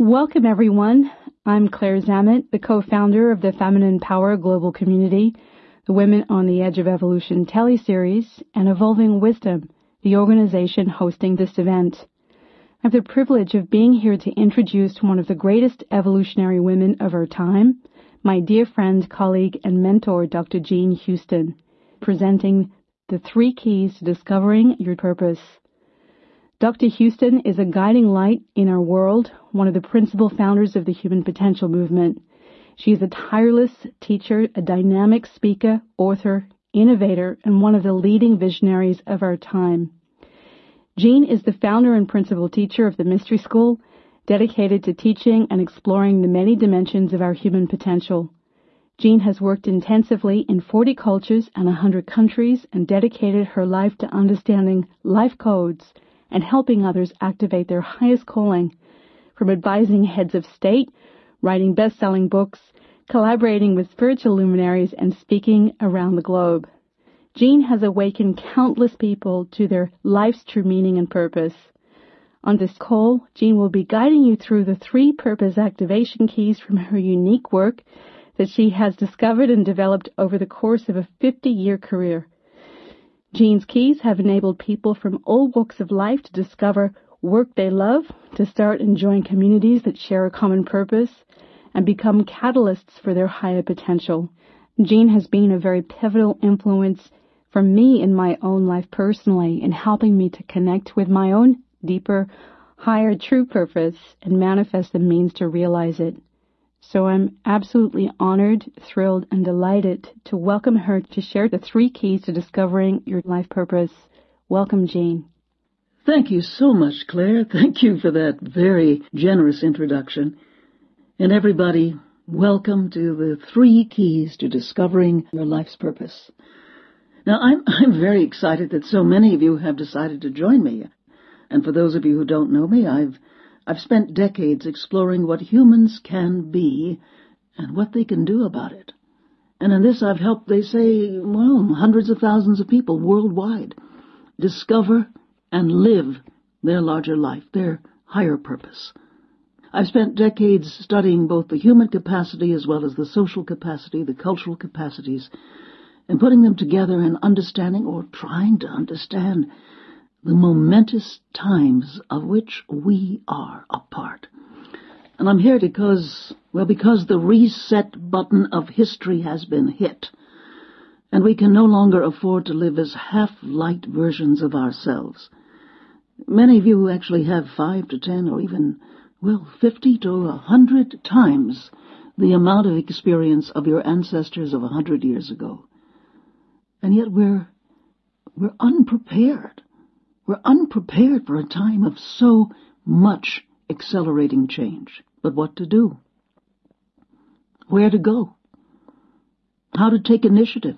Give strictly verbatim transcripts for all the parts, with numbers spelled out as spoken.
Welcome, everyone. I'm Claire Zammit, the co-founder of the Feminine Power Global Community, the Women on the Edge of Evolution teleseries, and Evolving Wisdom, the organization hosting this event. I have the privilege of being here to introduce one of the greatest evolutionary women of our time, my dear friend, colleague, and mentor, Doctor Jean Houston, presenting the three keys to discovering your purpose. Doctor Houston is a guiding light in our world, one of the principal founders of the Human Potential Movement. She is a tireless teacher, a dynamic speaker, author, innovator, and one of the leading visionaries of our time. Jean is the founder and principal teacher of the Mystery School, dedicated to teaching and exploring the many dimensions of our human potential. Jean has worked intensively in forty cultures and one hundred countries and dedicated her life to understanding life codes and helping others activate their highest calling, from advising heads of state, writing best-selling books, collaborating with spiritual luminaries, and speaking around the globe. Jean has awakened countless people to their life's true meaning and purpose. On this call, Jean will be guiding you through the three purpose activation keys from her unique work that she has discovered and developed over the course of a fifty-year career. Jean's keys have enabled people from all walks of life to discover work they love, to start enjoying communities that share a common purpose, and become catalysts for their higher potential. Jean has been a very pivotal influence for me in my own life personally, in helping me to connect with my own deeper, higher true purpose and manifest the means to realize it. So I'm absolutely honored, thrilled, and delighted to welcome her to share the three keys to discovering your life purpose. Welcome, Jean. Thank you so much, Claire. Thank you for that very generous introduction. And everybody, welcome to the three keys to discovering your life's purpose. Now, I'm, I'm very excited that so many of you have decided to join me. And for those of you who don't know me, I've I've spent decades exploring what humans can be and what they can do about it. And in this I've helped, they say, well, hundreds of thousands of people worldwide discover and live their larger life, their higher purpose. I've spent decades studying both the human capacity as well as the social capacity, the cultural capacities, and putting them together and understanding, or trying to understand, the momentous times of which we are a part. And I'm here because, well, because the reset button of history has been hit, and we can no longer afford to live as half-light versions of ourselves. Many of you actually have five to ten or even, well, fifty to a hundred times the amount of experience of your ancestors of a hundred years ago. And yet we're, we're unprepared. We're unprepared for a time of so much accelerating change. But what to do? Where to go? How to take initiative?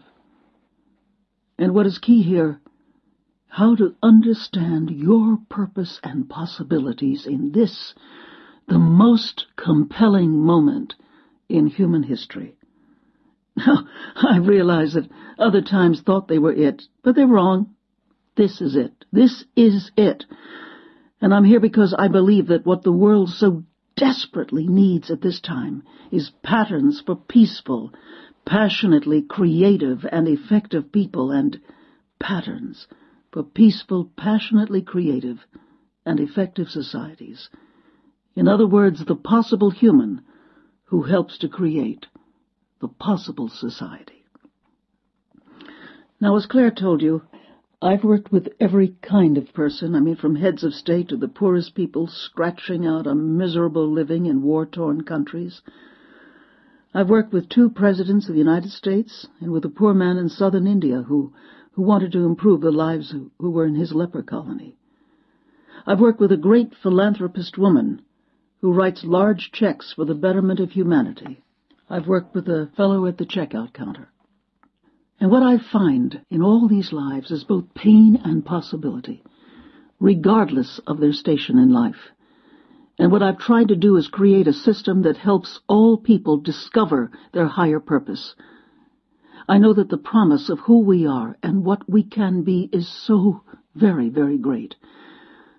And what is key here, how to understand your purpose and possibilities in this, the most compelling moment in human history. Now, I realize that other times thought they were it, but they're wrong. This is it. This is it. And I'm here because I believe that what the world so desperately needs at this time is patterns for peaceful, passionately creative and effective people, and patterns for peaceful, passionately creative and effective societies. In other words, the possible human who helps to create the possible society. Now, as Claire told you, I've worked with every kind of person, I mean from heads of state to the poorest people scratching out a miserable living in war-torn countries. I've worked with two presidents of the United States and with a poor man in southern India who, who wanted to improve the lives who, who were in his leper colony. I've worked with a great philanthropist woman who writes large checks for the betterment of humanity. I've worked with a fellow at the checkout counter. And what I find in all these lives is both pain and possibility, regardless of their station in life. And what I've tried to do is create a system that helps all people discover their higher purpose. I know that the promise of who we are and what we can be is so very, very great.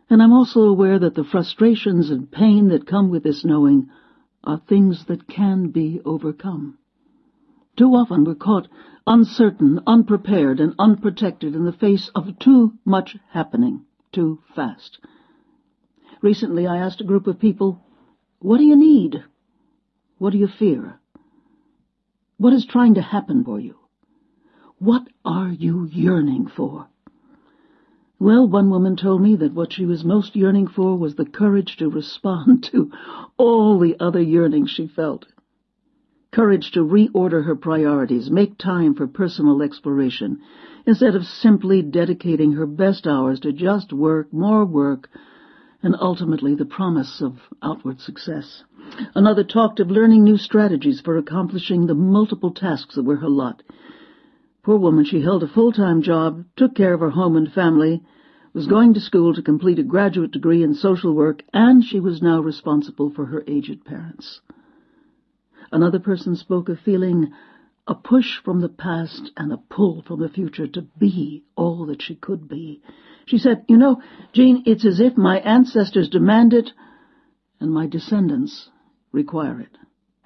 And I'm also aware that the frustrations and pain that come with this knowing are things that can be overcome. Too often we're caught uncertain, unprepared, and unprotected in the face of too much happening too fast. Recently I asked a group of people, what do you need? What do you fear? What is trying to happen for you? What are you yearning for? Well, one woman told me that what she was most yearning for was the courage to respond to all the other yearnings she felt. Courage to reorder her priorities, make time for personal exploration, instead of simply dedicating her best hours to just work, more work, and ultimately the promise of outward success. Another talked of learning new strategies for accomplishing the multiple tasks that were her lot. Poor woman, she held a full-time job, took care of her home and family, was going to school to complete a graduate degree in social work, and she was now responsible for her aged parents. Another person spoke of feeling a push from the past and a pull from the future to be all that she could be. She said, you know, Jean, it's as if my ancestors demand it and my descendants require it.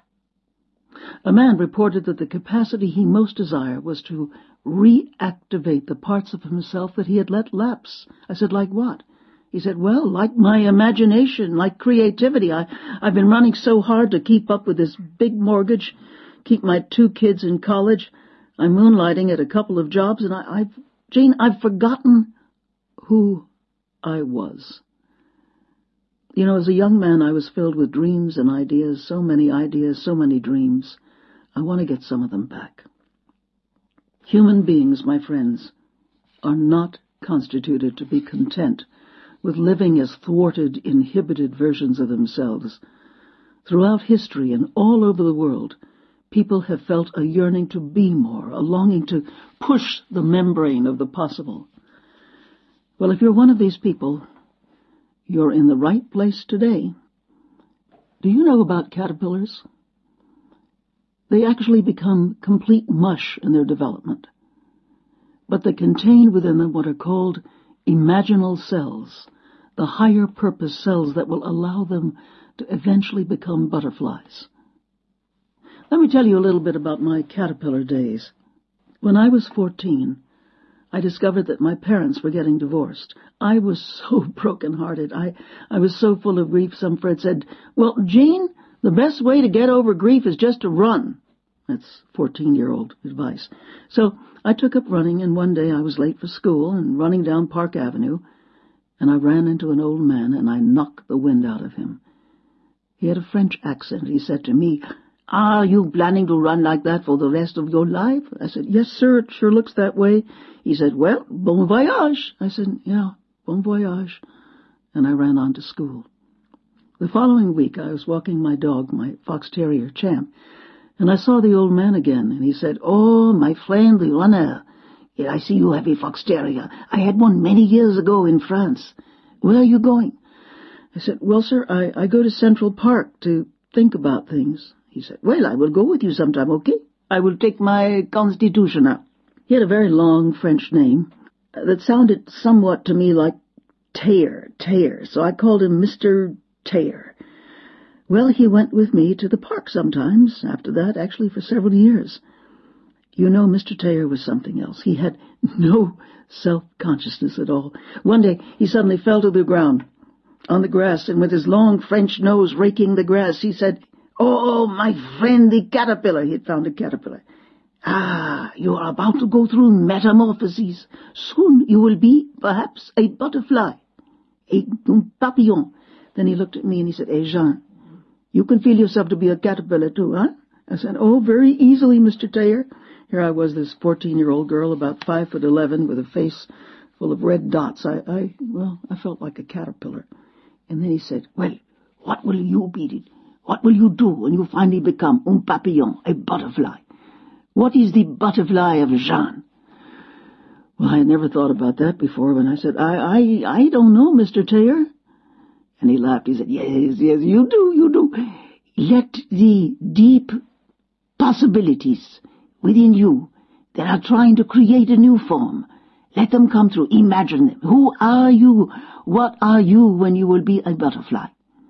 A man reported that the capacity he most desired was to reactivate the parts of himself that he had let lapse. I said, like what? He said, well, like my imagination, like creativity. I, I've been running so hard to keep up with this big mortgage, keep my two kids in college. I'm moonlighting at a couple of jobs, and I, I've, Jean, I've forgotten who I was. You know, as a young man, I was filled with dreams and ideas, so many ideas, so many dreams. I want to get some of them back. Human beings, my friends, are not constituted to be content with living as thwarted, inhibited versions of themselves. Throughout history and all over the world, people have felt a yearning to be more, a longing to push the membrane of the possible. Well, if you're one of these people, you're in the right place today. Do you know about caterpillars? They actually become complete mush in their development, but they contain within them what are called imaginal cells, the higher purpose cells that will allow them to eventually become butterflies. Let me tell you a little bit about my caterpillar days. When I was fourteen, I discovered that my parents were getting divorced. I was so broken-hearted. I, I was so full of grief. Some friend said, well, Jean, the best way to get over grief is just to run. That's fourteen-year-old advice. So I took up running, and one day I was late for school and running down Park Avenue, and I ran into an old man, and I knocked the wind out of him. He had a French accent. He said to me, are you planning to run like that for the rest of your life? I said, yes, sir, it sure looks that way. He said, well, bon voyage. I said, yeah, bon voyage. And I ran on to school. The following week, I was walking my dog, my fox terrier, Champ, and I saw the old man again, and he said, oh, my friend, the runner. Yeah, I see you have a fox terrier. I had one many years ago in France. Where are you going? I said, well, sir, I, I go to Central Park to think about things. He said, well, I will go with you sometime, okay? I will take my Constitution out. He had a very long French name that sounded somewhat to me like Taylor, Taylor, so I called him Mister Taylor. Well, he went with me to the park sometimes, after that, actually for several years. You know, Mister Taylor was something else. He had no self-consciousness at all. One day, he suddenly fell to the ground on the grass, and with his long French nose raking the grass, he said, oh, my friend, the caterpillar. He had found a caterpillar. Ah, you are about to go through metamorphoses. Soon you will be, perhaps, a butterfly, a papillon. Then he looked at me and he said, hey, Jean, you can feel yourself to be a caterpillar too, huh? I said, oh, very easily, Mister Taylor. Here I was, this fourteen-year-old girl, about five foot eleven, with a face full of red dots. I, I, well, I felt like a caterpillar. And then he said, well, what will you be? What will you do when you finally become un papillon, a butterfly? What is the butterfly of Jean? Well, I had never thought about that before, when I said, I, I, I don't know, Mister Taylor. And he laughed. He said, yes, yes, you do, you do. Let the deep possibilities within you that are trying to create a new form Let them come through. Imagine them. Who are you? What are you when you will be a butterfly?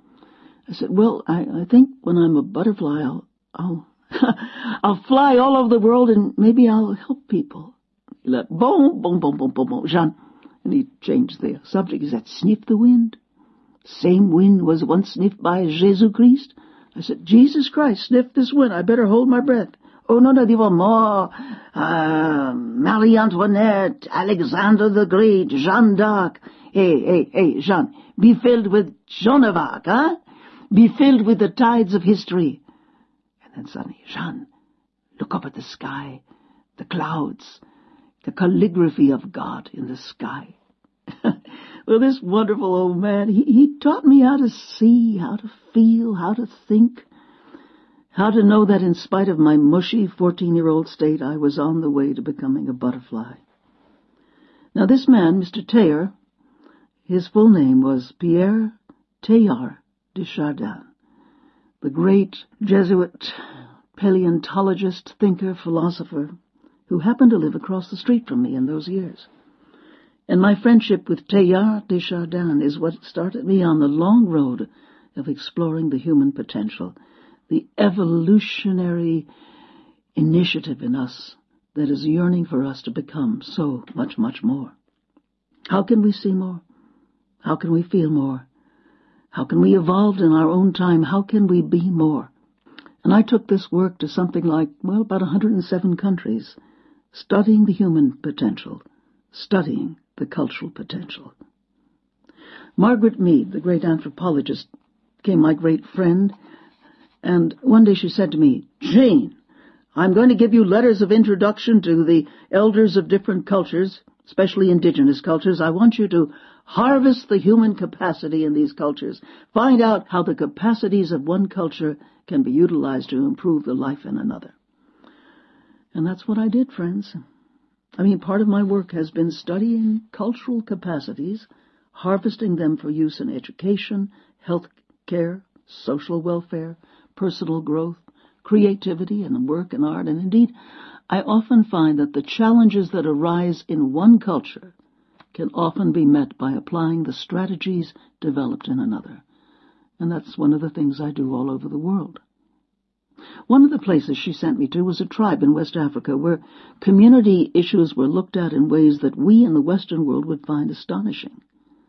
I said, well, I, I think when I'm a butterfly, I'll, I'll, I'll fly all over the world and maybe I'll help people. He let, boom, boom, boom, boom, boom, boom, Jean. And he changed the subject. He said, sniff the wind. Same wind was once sniffed by Jesus Christ. I said, Jesus Christ, sniff this wind. I better hold my breath. Oh, no, no, there were more. Uh, Marie Antoinette, Alexander the Great, Jeanne d'Arc. Hey, hey, hey, Jean, be filled with Joan of Arc, huh? Be filled with the tides of history. And then suddenly, Jean, look up at the sky, the clouds, the calligraphy of God in the sky. Well, this wonderful old man, he, he taught me how to see, how to feel, how to think, how to know that in spite of my mushy fourteen-year-old state, I was on the way to becoming a butterfly. Now, this man, Mister Teilhard, his full name was Pierre Teilhard de Chardin, the great Jesuit paleontologist, thinker, philosopher, who happened to live across the street from me in those years. And my friendship with Teilhard de Chardin is what started me on the long road of exploring the human potential, the evolutionary initiative in us that is yearning for us to become so much, much more. How can we see more? How can we feel more? How can we evolve in our own time? How can we be more? And I took this work to something like, well, about one hundred seven countries, studying the human potential, studying the cultural potential. Margaret Mead, the great anthropologist, became my great friend, and one day she said to me, Jane, I'm going to give you letters of introduction to the elders of different cultures, especially indigenous cultures. I want you to harvest the human capacity in these cultures. Find out how the capacities of one culture can be utilized to improve the life in another. And that's what I did, friends. I mean, part of my work has been studying cultural capacities, harvesting them for use in education, health care, social welfare, personal growth, creativity and work and art. And indeed, I often find that the challenges that arise in one culture can often be met by applying the strategies developed in another. And that's one of the things I do all over the world. One of the places she sent me to was a tribe in West Africa where community issues were looked at in ways that we in the Western world would find astonishing.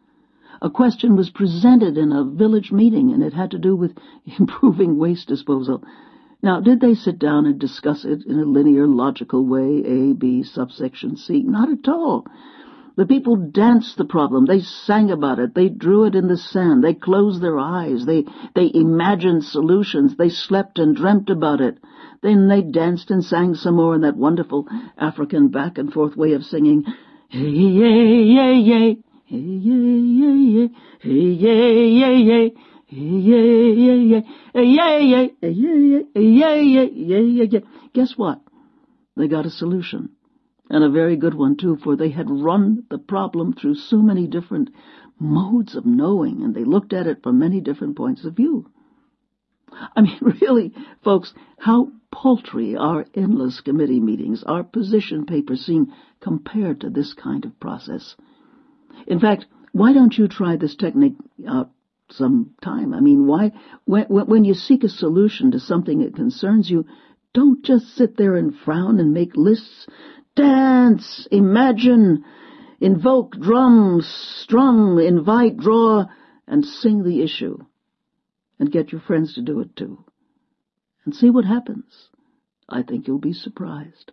A question was presented in a village meeting, and it had to do with improving waste disposal. Now, did they sit down and discuss it in a linear, logical way, A, B, subsection C? Not at all. The people danced the problem. They sang about it. They drew it in the sand. They closed their eyes. They they imagined solutions. They slept and dreamt about it. Then they danced and sang some more in that wonderful African back-and-forth way of singing. Hey, yay, yay, yay. Hey, yay, yay, yay. Hey, yay, yay, yay. Hey, yay, yay, yay. Hey, yay, yay. Hey, yay, yay. Hey, yay, yay. Yay, yay, yay. Guess what? They got a solution. And a very good one, too, for they had run the problem through so many different modes of knowing, and they looked at it from many different points of view. I mean, really, folks, how paltry our endless committee meetings, our position papers seem compared to this kind of process. In fact, why don't you try this technique out some time? I mean, why, when, when you seek a solution to something that concerns you, don't just sit there and frown and make lists. Dance, imagine, invoke, drum, strum, invite, draw, and sing the issue. And get your friends to do it too. And see what happens. I think you'll be surprised.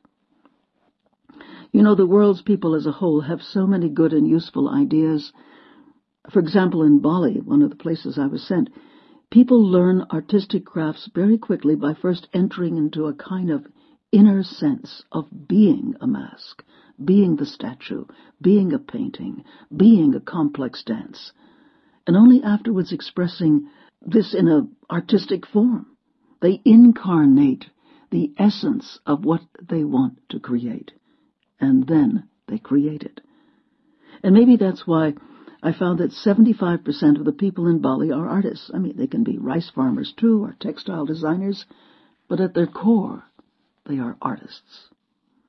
You know, the world's people as a whole have so many good and useful ideas. For example, in Bali, one of the places I was sent, people learn artistic crafts very quickly by first entering into a kind of inner sense of being a mask, being the statue, being a painting, being a complex dance, and only afterwards expressing this in an artistic form. They incarnate the essence of what they want to create, and then they create it. And maybe that's why I found that seventy-five percent of the people in Bali are artists. I mean, they can be rice farmers too, or textile designers, but at their core, they are artists.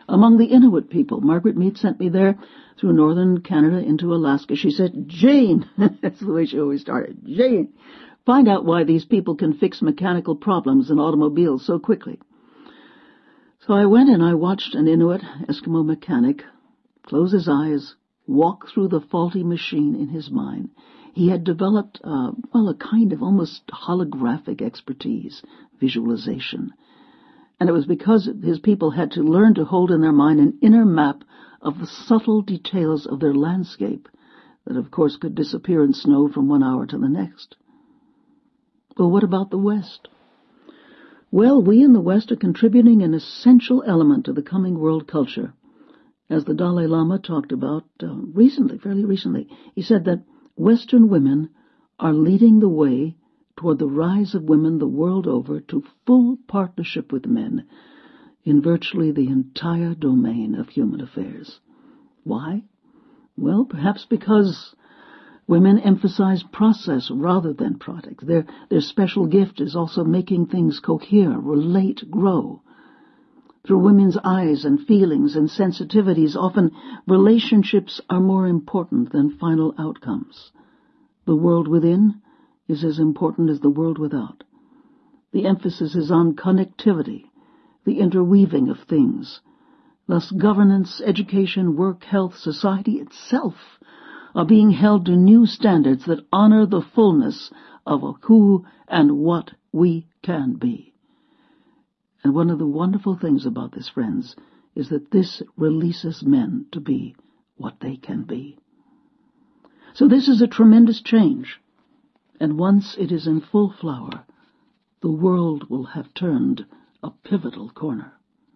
Among the Inuit people, Margaret Mead sent me there through northern Canada into Alaska. She said, Jane, that's the way she always started, Jane, find out why these people can fix mechanical problems in automobiles so quickly. So I went and I watched an Inuit Eskimo mechanic close his eyes, walk through the faulty machine in his mind. He had developed, uh, well, a kind of almost holographic expertise, visualization. And it was because his people had to learn to hold in their mind an inner map of the subtle details of their landscape that, of course, could disappear in snow from one hour to the next. Well, what about the West? Well, we in the West are contributing an essential element to the coming world culture. As the Dalai Lama talked about uh, recently, fairly recently, he said that Western women are leading the way toward the rise of women the world over to full partnership with men in virtually the entire domain of human affairs. Why? Well, perhaps because women emphasize process rather than product. Their, their special gift is also making things cohere, relate, grow. Through women's eyes and feelings and sensitivities, often relationships are more important than final outcomes. The world within is as important as the world without. The emphasis is on connectivity, the interweaving of things. Thus, governance, education, work, health, society itself are being held to new standards that honor the fullness of who and what we can be. And one of the wonderful things about this, friends, is that this releases men to be what they can be. So this is a tremendous change. And once it is in full flower, the world will have turned a pivotal corner.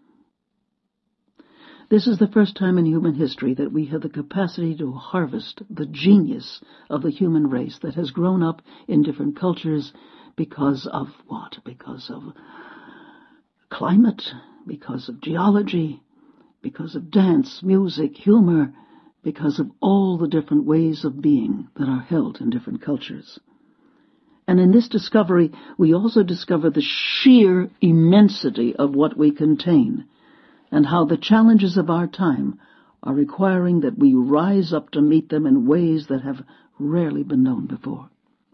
This is the first time in human history that we have the capacity to harvest the genius of the human race that has grown up in different cultures because of what? Because of climate, because of geology, because of dance, music, humor, because of all the different ways of being that are held in different cultures. And in this discovery, we also discover the sheer immensity of what we contain, and how the challenges of our time are requiring that we rise up to meet them in ways that have rarely been known before.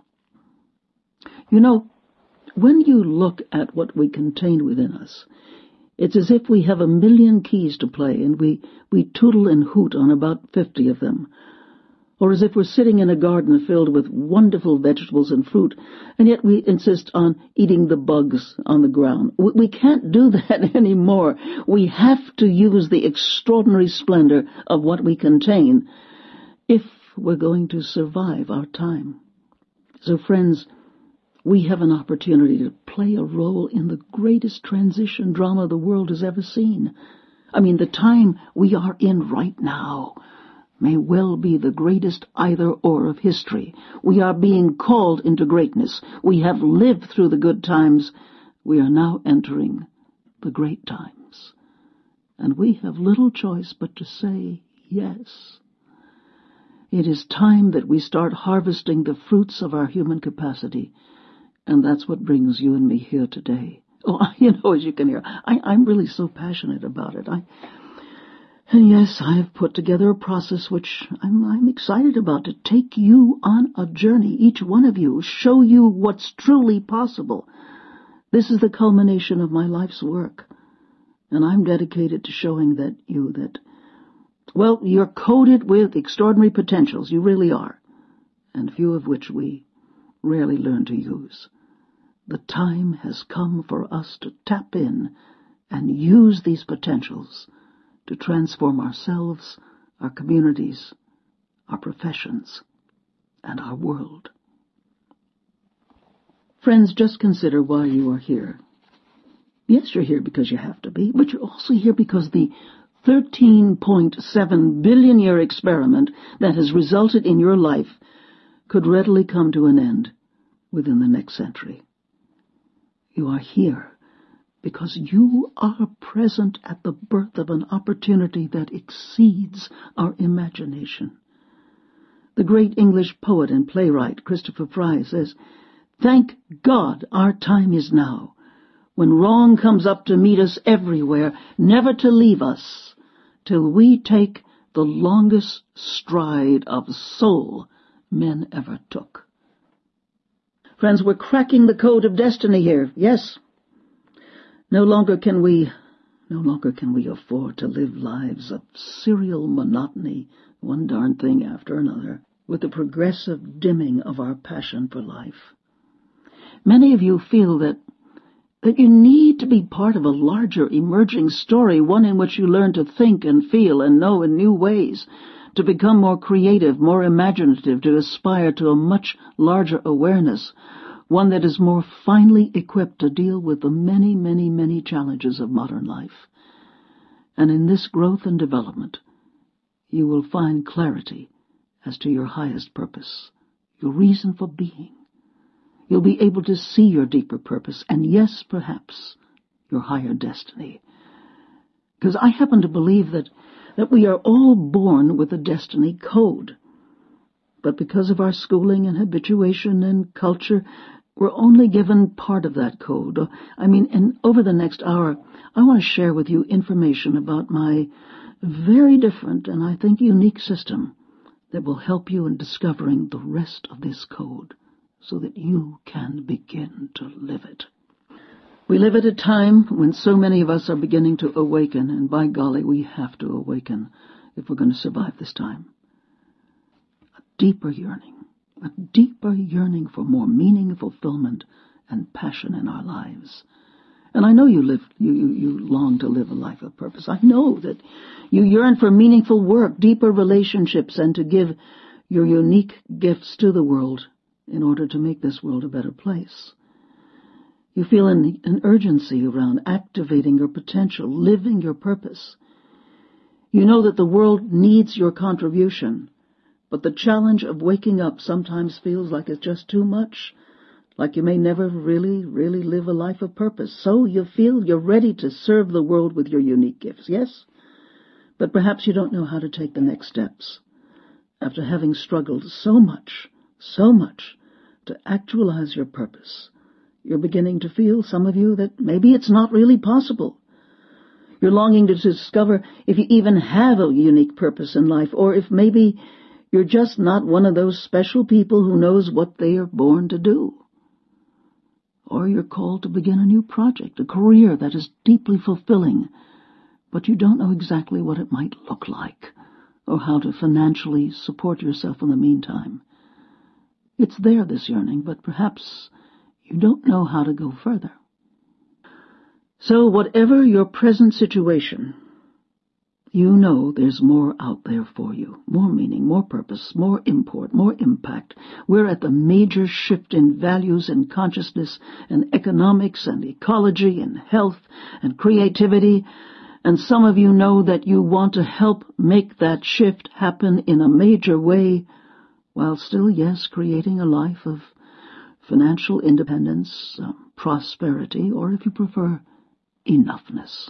You know, when you look at what we contain within us, it's as if we have a million keys to play and we, we tootle and hoot on about fifty of them. Or as if we're sitting in a garden filled with wonderful vegetables and fruit, and yet we insist on eating the bugs on the ground. We can't do that anymore. We have to use the extraordinary splendor of what we contain if we're going to survive our time. So, friends, we have an opportunity to play a role in the greatest transition drama the world has ever seen. I mean, the time we are in right now may well be the greatest either-or of history. We are being called into greatness. We have lived through the good times. We are now entering the great times. And we have little choice but to say yes. It is time that we start harvesting the fruits of our human capacity. And that's what brings you and me here today. Oh, you know, as you can hear, I, I'm really so passionate about it. I... And yes, I have put together a process which I'm, I'm excited about to take you on a journey, each one of you, show you what's truly possible. This is the culmination of my life's work, and I'm dedicated to showing that you that, well, you're coated with extraordinary potentials, you really are, and few of which we rarely learn to use. The time has come for us to tap in and use these potentials to transform ourselves, our communities, our professions, and our world. Friends, just consider why you are here. Yes, you're here because you have to be, but you're also here because the thirteen point seven billion year experiment that has resulted in your life could readily come to an end within the next century. You are here because you are present at the birth of an opportunity that exceeds our imagination. The great English poet and playwright Christopher Fry says, "Thank God our time is now, when wrong comes up to meet us everywhere, never to leave us till we take the longest stride of soul men ever took. Friends, we're cracking the code of destiny here, yes. No longer can we, no longer can we afford to live lives of serial monotony, one darn thing after another, with the progressive dimming of our passion for life. Many of you feel that that you need to be part of a larger emerging story, one in which you learn to think and feel and know in new ways, to become more creative, more imaginative, to aspire to a much larger awareness, one that is more finely equipped to deal with the many, many, many challenges of modern life. And in this growth and development, you will find clarity as to your highest purpose, your reason for being. You'll be able to see your deeper purpose, and yes, perhaps, your higher destiny. Because I happen to believe that, that we are all born with a destiny code. But because of our schooling and habituation and culture, we're only given part of that code. I mean, and over the next hour, I want to share with you information about my very different and I think unique system that will help you in discovering the rest of this code, so that you can begin to live it. We live at a time when so many of us are beginning to awaken, and by golly, we have to awaken if we're going to survive this time. A deeper yearning, a deeper yearning for more meaning, fulfillment, and passion in our lives. And I know you live, you, you, you long to live a life of purpose. I know that you yearn for meaningful work, deeper relationships, and to give your unique gifts to the world in order to make this world a better place. You feel an, an urgency around activating your potential, living your purpose. You know that the world needs your contribution, but the challenge of waking up sometimes feels like it's just too much, like you may never really, really live a life of purpose. So you feel you're ready to serve the world with your unique gifts, yes? But perhaps you don't know how to take the next steps. After having struggled so much, so much, to actualize your purpose, you're beginning to feel, some of you, that maybe it's not really possible. You're longing to discover if you even have a unique purpose in life, or if maybe you're just not one of those special people who knows what they are born to do. Or you're called to begin a new project, a career that is deeply fulfilling, but you don't know exactly what it might look like, or how to financially support yourself in the meantime. It's there, this yearning, but perhaps you don't know how to go further. So whatever your present situation, you know there's more out there for you. More meaning, more purpose, more import, more impact. We're at the major shift in values and consciousness and economics and ecology and health and creativity. And some of you know that you want to help make that shift happen in a major way, while still, yes, creating a life of financial independence, uh, prosperity, or if you prefer, enoughness.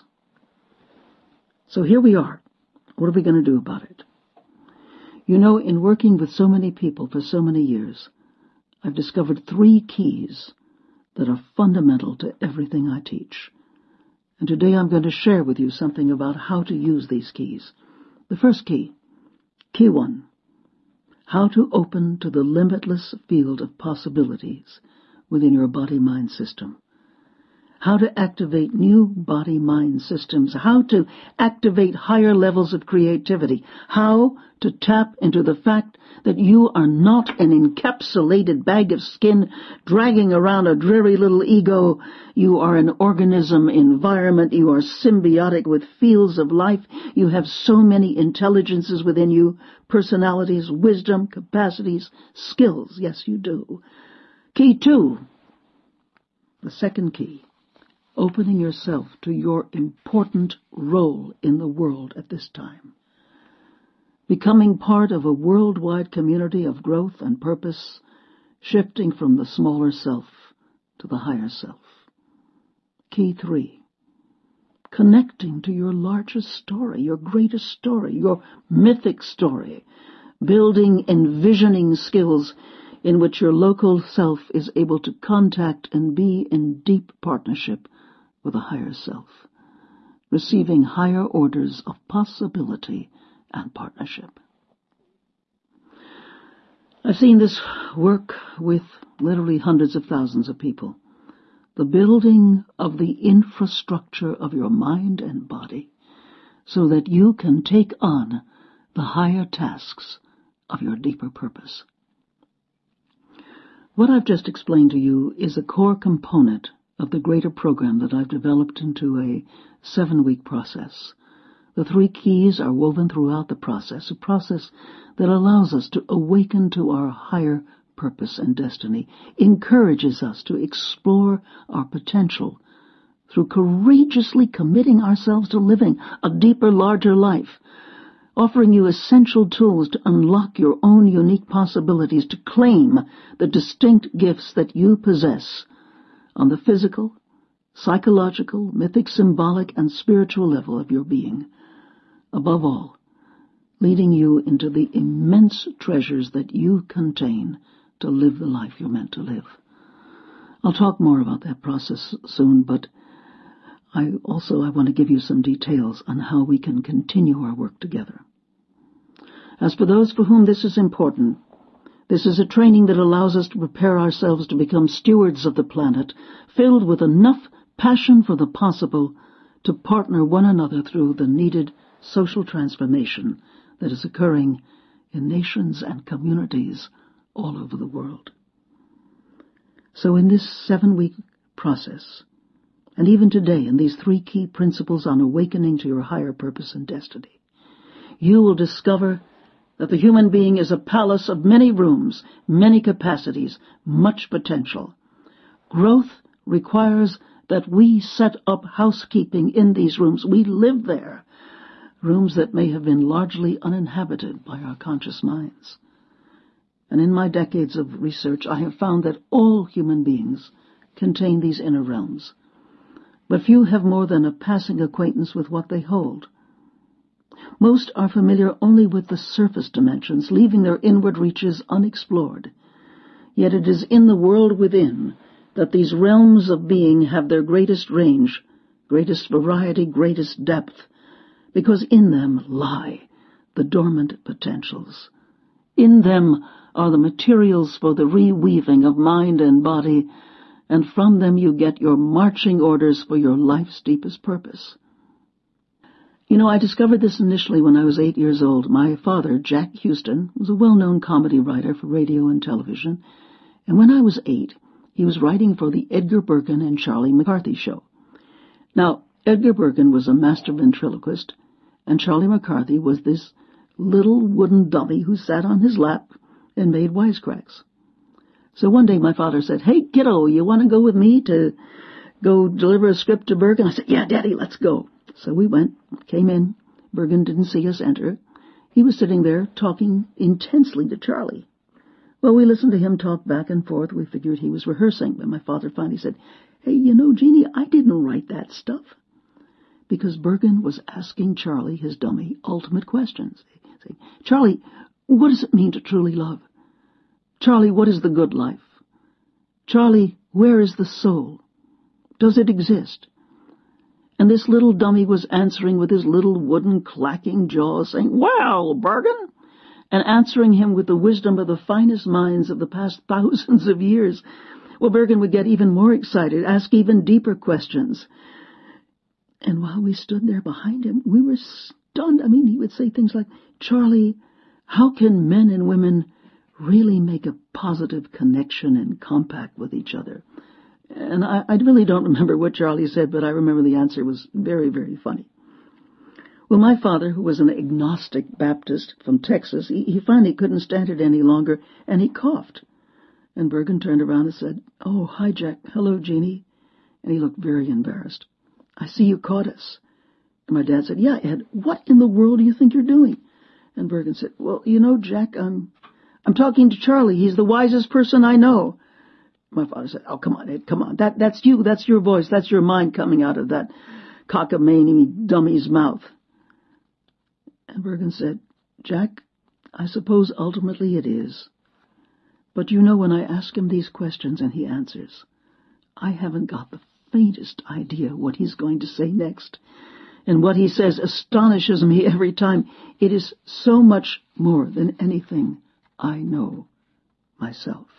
So here we are. What are we going to do about it? You know, in working with so many people for so many years, I've discovered three keys that are fundamental to everything I teach. And today I'm going to share with you something about how to use these keys. The first key, key one, how to open to the limitless field of possibilities within your body-mind system. How to activate new body-mind systems. How to activate higher levels of creativity. How to tap into the fact that you are not an encapsulated bag of skin dragging around a dreary little ego. You are an organism environment. You are symbiotic with fields of life. You have so many intelligences within you, personalities, wisdom, capacities, skills. Yes, you do. Key two, the second key, opening yourself to your important role in the world at this time. Becoming part of a worldwide community of growth and purpose, shifting from the smaller self to the higher self. Key three, connecting to your largest story, your greatest story, your mythic story, building envisioning skills in which your local self is able to contact and be in deep partnership with a higher self, receiving higher orders of possibility and partnership. I've seen this work with literally hundreds of thousands of people. The building of the infrastructure of your mind and body so that you can take on the higher tasks of your deeper purpose. What I've just explained to you is a core component of the greater program that I've developed into a seven-week process. The three keys are woven throughout the process, a process that allows us to awaken to our higher purpose and destiny, encourages us to explore our potential through courageously committing ourselves to living a deeper, larger life, offering you essential tools to unlock your own unique possibilities, to claim the distinct gifts that you possess on the physical, psychological, mythic, symbolic, and spiritual level of your being. Above all, leading you into the immense treasures that you contain to live the life you're meant to live. I'll talk more about that process soon, but I also I want to give you some details on how we can continue our work together. As for those for whom this is important, this is a training that allows us to prepare ourselves to become stewards of the planet, filled with enough passion for the possible to partner one another through the needed social transformation that is occurring in nations and communities all over the world. So in this seven-week process, and even today in these three key principles on awakening to your higher purpose and destiny, you will discover that the human being is a palace of many rooms, many capacities, much potential. Growth requires that we set up housekeeping in these rooms. We live there, rooms that may have been largely uninhabited by our conscious minds. And in my decades of research, I have found that all human beings contain these inner realms, but few have more than a passing acquaintance with what they hold. Most are familiar only with the surface dimensions, leaving their inward reaches unexplored. Yet it is in the world within that these realms of being have their greatest range, greatest variety, greatest depth, because in them lie the dormant potentials. In them are the materials for the reweaving of mind and body, and from them you get your marching orders for your life's deepest purpose. You know, I discovered this initially when I was eight years old. My father, Jack Houston, was a well-known comedy writer for radio and television, and when I was eight, he was writing for the Edgar Bergen and Charlie McCarthy show. Now, Edgar Bergen was a master ventriloquist, and Charlie McCarthy was this little wooden dummy who sat on his lap and made wisecracks. So one day my father said, "Hey, kiddo, you want to go with me to go deliver a script to Bergen?" I said, "Yeah, Daddy, let's go." So we went, came in. Bergen didn't see us enter. He was sitting there talking intensely to Charlie. Well, we listened to him talk back and forth. We figured he was rehearsing, but my father finally said, "Hey, you know, Jeannie, I didn't write that stuff." Because Bergen was asking Charlie, his dummy, ultimate questions. Saying, "Charlie, what does it mean to truly love? Charlie, what is the good life? Charlie, where is the soul? Does it exist?" And this little dummy was answering with his little wooden clacking jaws, saying, "Well, Bergen," and answering him with the wisdom of the finest minds of the past thousands of years. Well, Bergen would get even more excited, ask even deeper questions. And while we stood there behind him, we were stunned. I mean, he would say things like, "Charlie, how can men and women really make a positive connection and compact with each other?" And I, I really don't remember what Charlie said, but I remember the answer was very, very funny. Well, my father, who was an agnostic Baptist from Texas, he, he finally couldn't stand it any longer, and he coughed. And Bergen turned around and said, "Oh, hi, Jack. Hello, Jeannie." And he looked very embarrassed. "I see you caught us." And my dad said, "Yeah, Ed, what in the world do you think you're doing?" And Bergen said, "Well, you know, Jack, I'm, I'm talking to Charlie. He's the wisest person I know." My father said, "Oh, come on, Ed, come on. That, that's you. That's your voice. That's your mind coming out of that cockamamie dummy's mouth." And Bergen said, "Jack, I suppose ultimately it is. But you know, when I ask him these questions and he answers, I haven't got the faintest idea what he's going to say next. And what he says astonishes me every time. It is so much more than anything I know myself.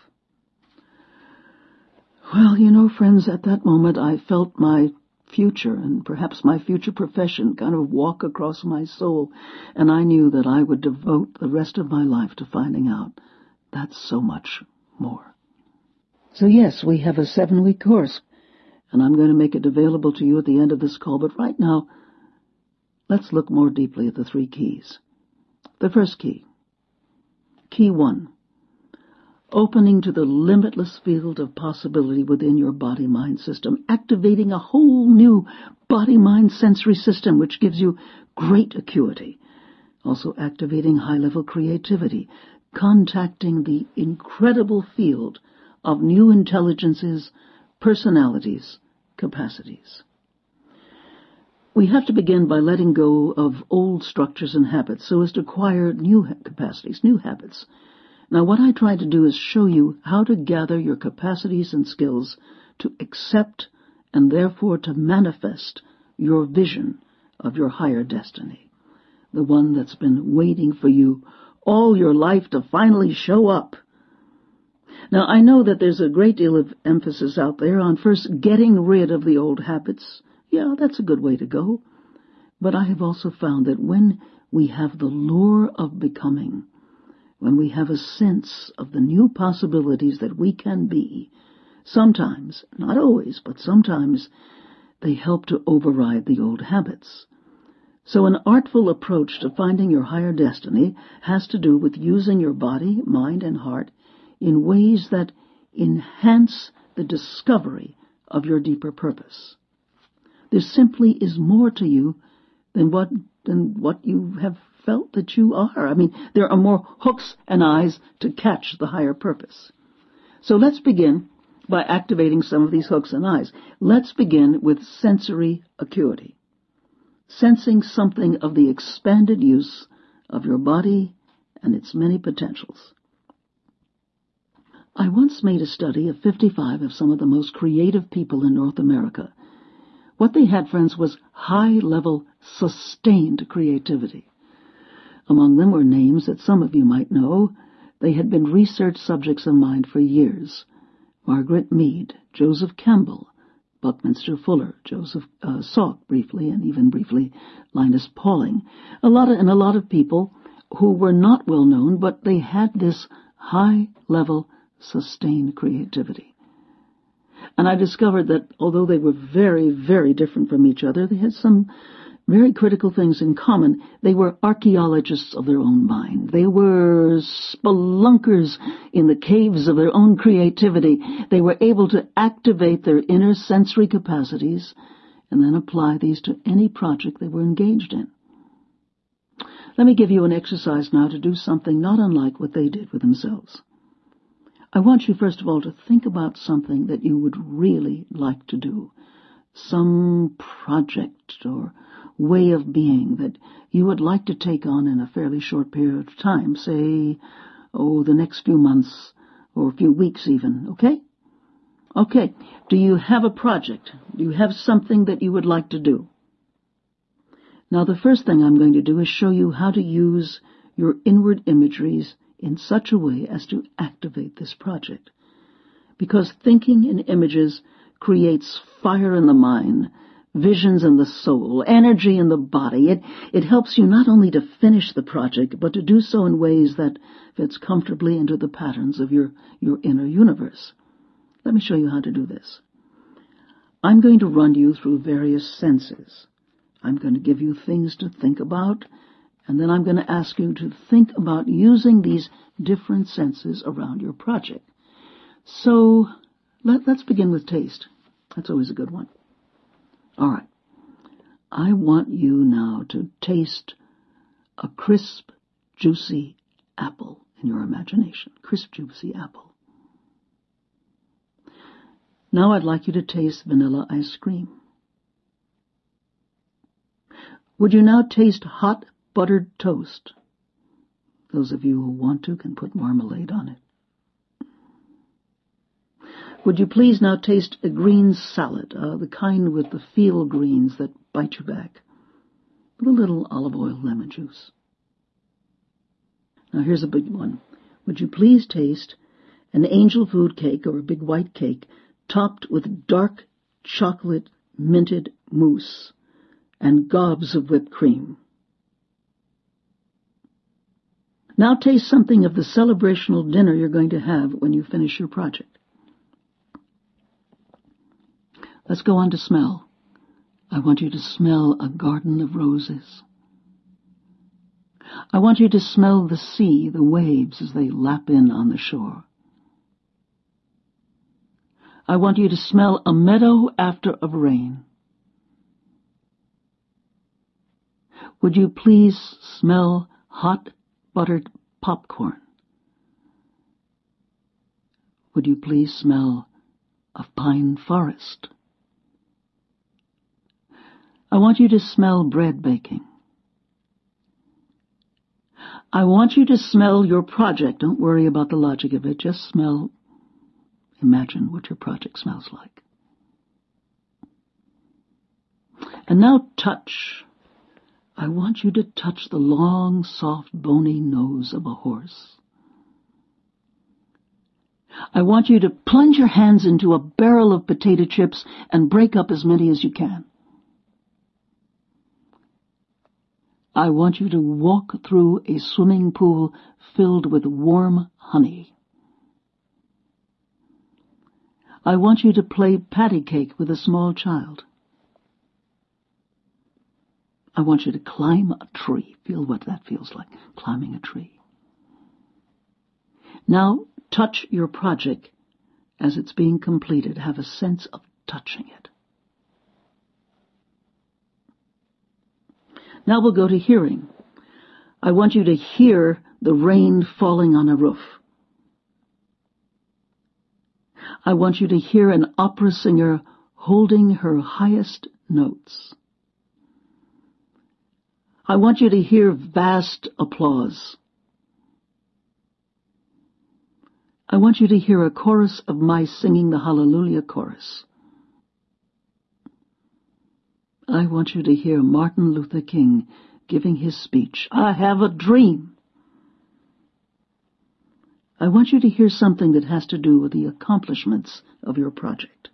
Well, you know, friends, at that moment I felt my future and perhaps my future profession kind of walk across my soul, and I knew that I would devote the rest of my life to finding out that's so much more. So yes, we have a seven-week course, and I'm going to make it available to you at the end of this call, but right now, let's look more deeply at the three keys. The first key, key one, opening to the limitless field of possibility within your body-mind system, activating a whole new body-mind sensory system which gives you great acuity, also activating high-level creativity, contacting the incredible field of new intelligences, personalities, capacities. We have to begin by letting go of old structures and habits so as to acquire new capacities, new habits. Now, what I try to do is show you how to gather your capacities and skills to accept and therefore to manifest your vision of your higher destiny, the one that's been waiting for you all your life to finally show up. Now, I know that there's a great deal of emphasis out there on first getting rid of the old habits. Yeah, that's a good way to go. But I have also found that when we have the lure of becoming, when we have a sense of the new possibilities that we can be, sometimes, not always, but sometimes, they help to override the old habits. So an artful approach to finding your higher destiny has to do with using your body, mind, and heart in ways that enhance the discovery of your deeper purpose. There simply is more to you than what, than what you have felt that you are. I mean, there are more hooks and eyes to catch the higher purpose. So let's begin by activating some of these hooks and eyes. Let's begin with sensory acuity, sensing something of the expanded use of your body and its many potentials. I once made a study of fifty-five of some of the most creative people in North America. What they had, friends, was high-level, sustained creativity. Among them were names that some of you might know. They had been research subjects of mine for years. Margaret Mead, Joseph Campbell, Buckminster Fuller, Joseph uh, Salk briefly, and even briefly Linus Pauling. A lot of, and a lot of people who were not well known, but they had this high-level, sustained creativity. And I discovered that although they were very, very different from each other, they had some very critical things in common. They were archaeologists of their own mind. They were spelunkers in the caves of their own creativity. They were able to activate their inner sensory capacities and then apply these to any project they were engaged in. Let me give you an exercise now to do something not unlike what they did with themselves. I want you, first of all, to think about something that you would really like to do, some project or way of being that you would like to take on in a fairly short period of time, say, oh, the next few months or a few weeks even, okay? Okay, do you have a project? Do you have something that you would like to do? Now, the first thing I'm going to do is show you how to use your inward imageries in such a way as to activate this project. Because thinking in images creates fire in the mind, visions in the soul, energy in the body. It, it helps you not only to finish the project, but to do so in ways that fits comfortably into the patterns of your, your inner universe. Let me show you how to do this. I'm going to run you through various senses. I'm going to give you things to think about, and then I'm going to ask you to think about using these different senses around your project. So let, let's begin with taste. That's always a good one. All right. I want you now to taste a crisp, juicy apple in your imagination. Crisp, juicy apple. Now I'd like you to taste vanilla ice cream. Would you now taste hot buttered toast? Those of you who want to can put marmalade on it. Would you please now taste a green salad, uh, the kind with the field greens that bite you back, with a little olive oil, lemon juice. Now here's a big one. Would you please taste an angel food cake or a big white cake topped with dark chocolate minted mousse and gobs of whipped cream? Now taste something of the celebrational dinner you're going to have when you finish your project. Let's go on to smell. I want you to smell a garden of roses. I want you to smell the sea, the waves as they lap in on the shore. I want you to smell a meadow after a rain. Would you please smell hot buttered popcorn? Would you please smell of pine forest? I want you to smell bread baking. I want you to smell your project. Don't worry about the logic of it. Just smell, imagine what your project smells like. And now touch. I want you to touch the long, soft, bony nose of a horse. I want you to plunge your hands into a barrel of potato chips and break up as many as you can. I want you to walk through a swimming pool filled with warm honey. I want you to play patty cake with a small child. I want you to climb a tree. Feel what that feels like, climbing a tree. Now, touch your project as it's being completed. Have a sense of touching it. Now we'll go to hearing. I want you to hear the rain falling on a roof. I want you to hear an opera singer holding her highest notes. I want you to hear vast applause. I want you to hear a chorus of mice singing the Hallelujah chorus. I want you to hear Martin Luther King giving his speech, I have a dream. I want you to hear something that has to do with the accomplishments of your project.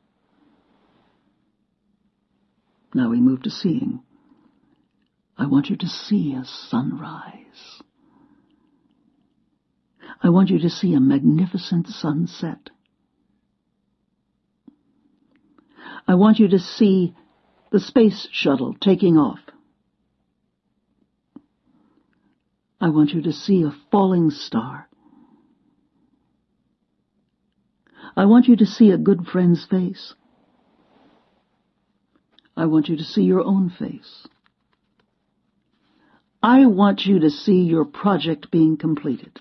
Now we move to seeing. I want you to see a sunrise. I want you to see a magnificent sunset. I want you to see the space shuttle taking off. I want you to see a falling star. I want you to see a good friend's face. I want you to see your own face. I want you to see your project being completed.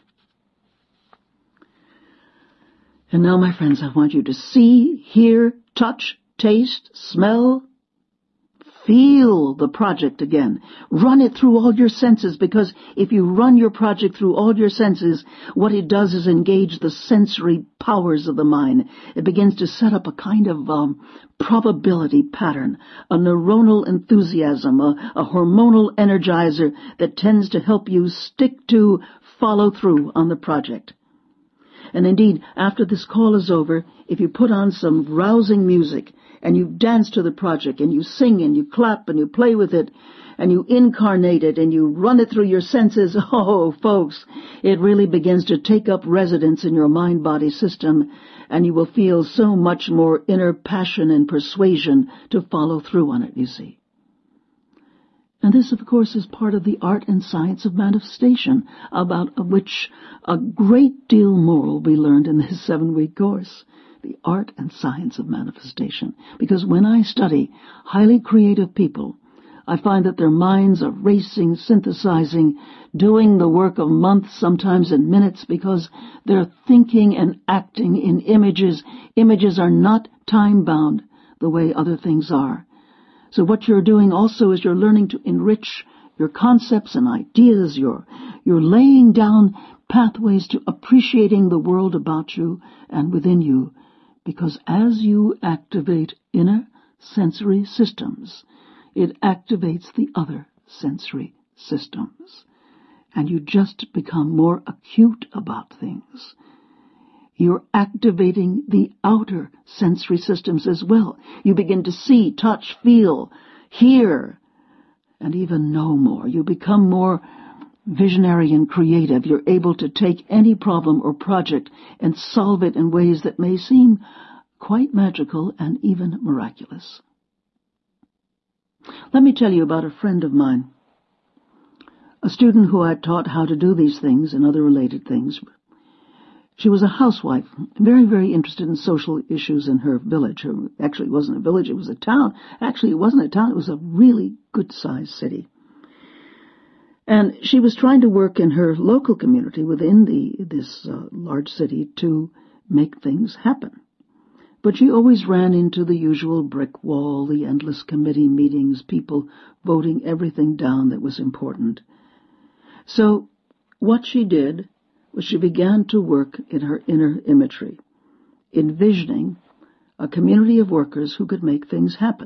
And now, my friends, I want you to see, hear, touch, taste, smell, feel the project again. Run it through all your senses, because if you run your project through all your senses, what it does is engage the sensory powers of the mind. It begins to set up a kind of um, probability pattern, a neuronal enthusiasm, a, a hormonal energizer that tends to help you stick to, follow through on the project. And indeed, after this call is over, if you put on some rousing music and you dance to the project and you sing and you clap and you play with it and you incarnate it and you run it through your senses, oh, folks, it really begins to take up residence in your mind-body system, and you will feel so much more inner passion and persuasion to follow through on it, you see. And this, of course, is part of the art and science of manifestation, about which a great deal more will be learned in this seven-week course. The art and science of manifestation. Because when I study highly creative people, I find that their minds are racing, synthesizing, doing the work of months, sometimes in minutes, because they're thinking and acting in images. Images are not time-bound the way other things are. So what you're doing also is you're learning to enrich your concepts and ideas. You're, you're laying down pathways to appreciating the world about you and within you Because as you activate inner sensory systems, it activates the other sensory systems. And you just become more acute about things. You're activating the outer sensory systems as well. You begin to see, touch, feel, hear, and even know more. You become more visionary and creative. You're able to take any problem or project and solve it in ways that may seem quite magical and even miraculous. Let me tell you about a friend of mine, a student who I taught how to do these things and other related things. She was a housewife, very, very interested in social issues in her village. Actually, it wasn't a village, it was a town. Actually, it wasn't a town, it was a really good-sized city. And she was trying to work in her local community within the this uh, large city to make things happen. But she always ran into the usual brick wall, the endless committee meetings, people voting everything down that was important. So what she did was she began to work in her inner imagery, envisioning a community of workers who could make things happen.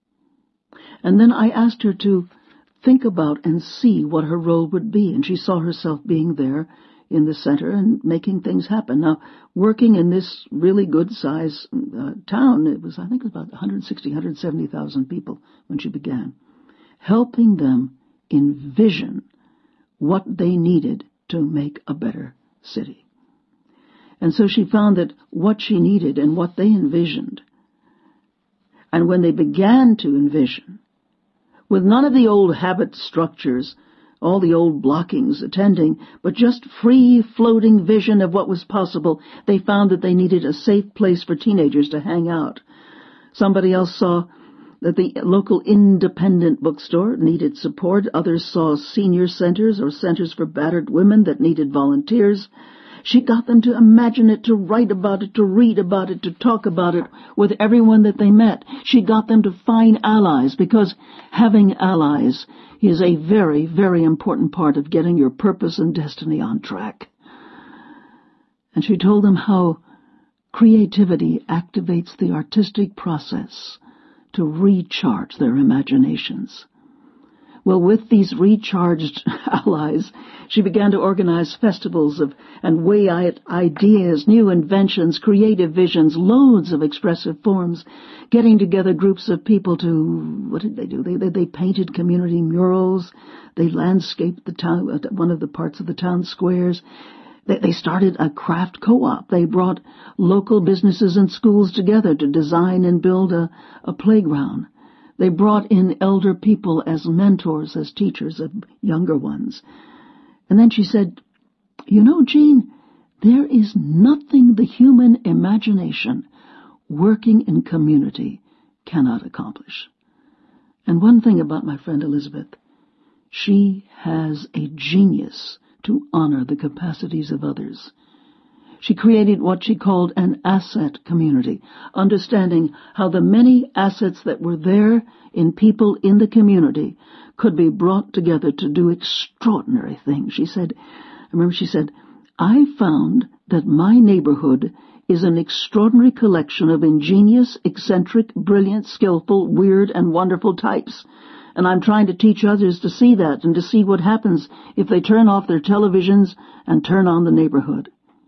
And then I asked her to think about and see what her role would be, and she saw herself being there in the center and making things happen. Now, working in this really good-sized uh, town, it was, I think, it was about one hundred sixty, one hundred seventy thousand people when she began, helping them envision what they needed to make a better city. And so she found that what she needed and what they envisioned, and when they began to envision, with none of the old habit structures, all the old blockings attending, but just free-floating vision of what was possible, they found that they needed a safe place for teenagers to hang out. Somebody else saw that the local independent bookstore needed support. Others saw senior centers or centers for battered women that needed volunteers. She got them to imagine it, to write about it, to read about it, to talk about it with everyone that they met. She got them to find allies, because having allies is a very, very important part of getting your purpose and destiny on track. And she told them how creativity activates the artistic process to recharge their imaginations. Well, with these recharged allies, she began to organize festivals of and weigh out ideas, new inventions, creative visions, loads of expressive forms, getting together groups of people to, what did they do? They, they, they painted community murals. They landscaped the town, one of the parts of the town squares. They, they started a craft co-op. They brought local businesses and schools together to design and build a, a playground. They brought in elder people as mentors, as teachers of younger ones. And then she said, you know, Jean, there is nothing the human imagination working in community cannot accomplish. And one thing about my friend Elizabeth, she has a genius to honor the capacities of others. She created what she called an asset community, understanding how the many assets that were there in people in the community could be brought together to do extraordinary things. She said, I remember she said, I found that my neighborhood is an extraordinary collection of ingenious, eccentric, brilliant, skillful, weird, and wonderful types. And I'm trying to teach others to see that and to see what happens if they turn off their televisions and turn on the neighborhood.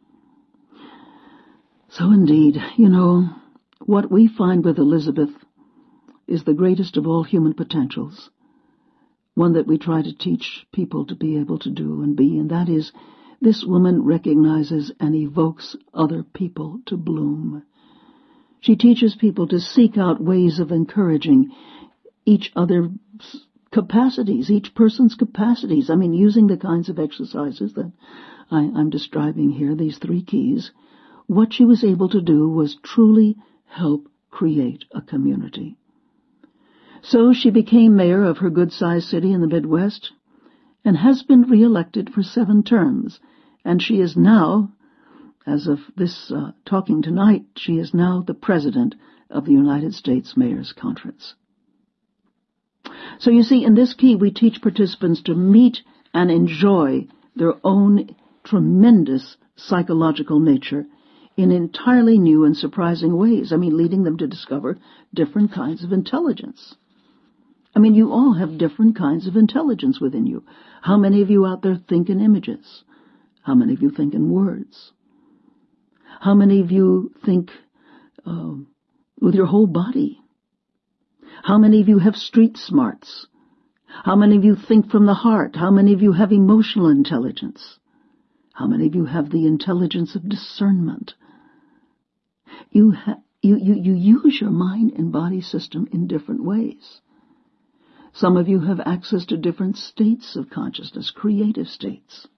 So indeed, you know, what we find with Elizabeth is the greatest of all human potentials, one that we try to teach people to be able to do and be, and that is, this woman recognizes and evokes other people to bloom. She teaches people to seek out ways of encouraging each other's capacities, each person's capacities. I mean, using the kinds of exercises that I, I'm describing here, these three keys. What she was able to do was truly help create a community. So she became mayor of her good-sized city in the Midwest and has been re-elected for seven terms. And she is now, as of this uh, talking tonight, she is now the president of the United States Mayors Conference. So you see, in this key, we teach participants to meet and enjoy their own tremendous psychological nature in entirely new and surprising ways. I mean, leading them to discover different kinds of intelligence. I mean, you all have different kinds of intelligence within you. How many of you out there think in images? How many of you think in words? How many of you think uh, with your whole body? How many of you have street smarts? How many of you think from the heart? How many of you have emotional intelligence? How many of you have the intelligence of discernment? You, ha- you, you, you use your mind and body system in different ways. Some of you have access to different states of consciousness, creative states.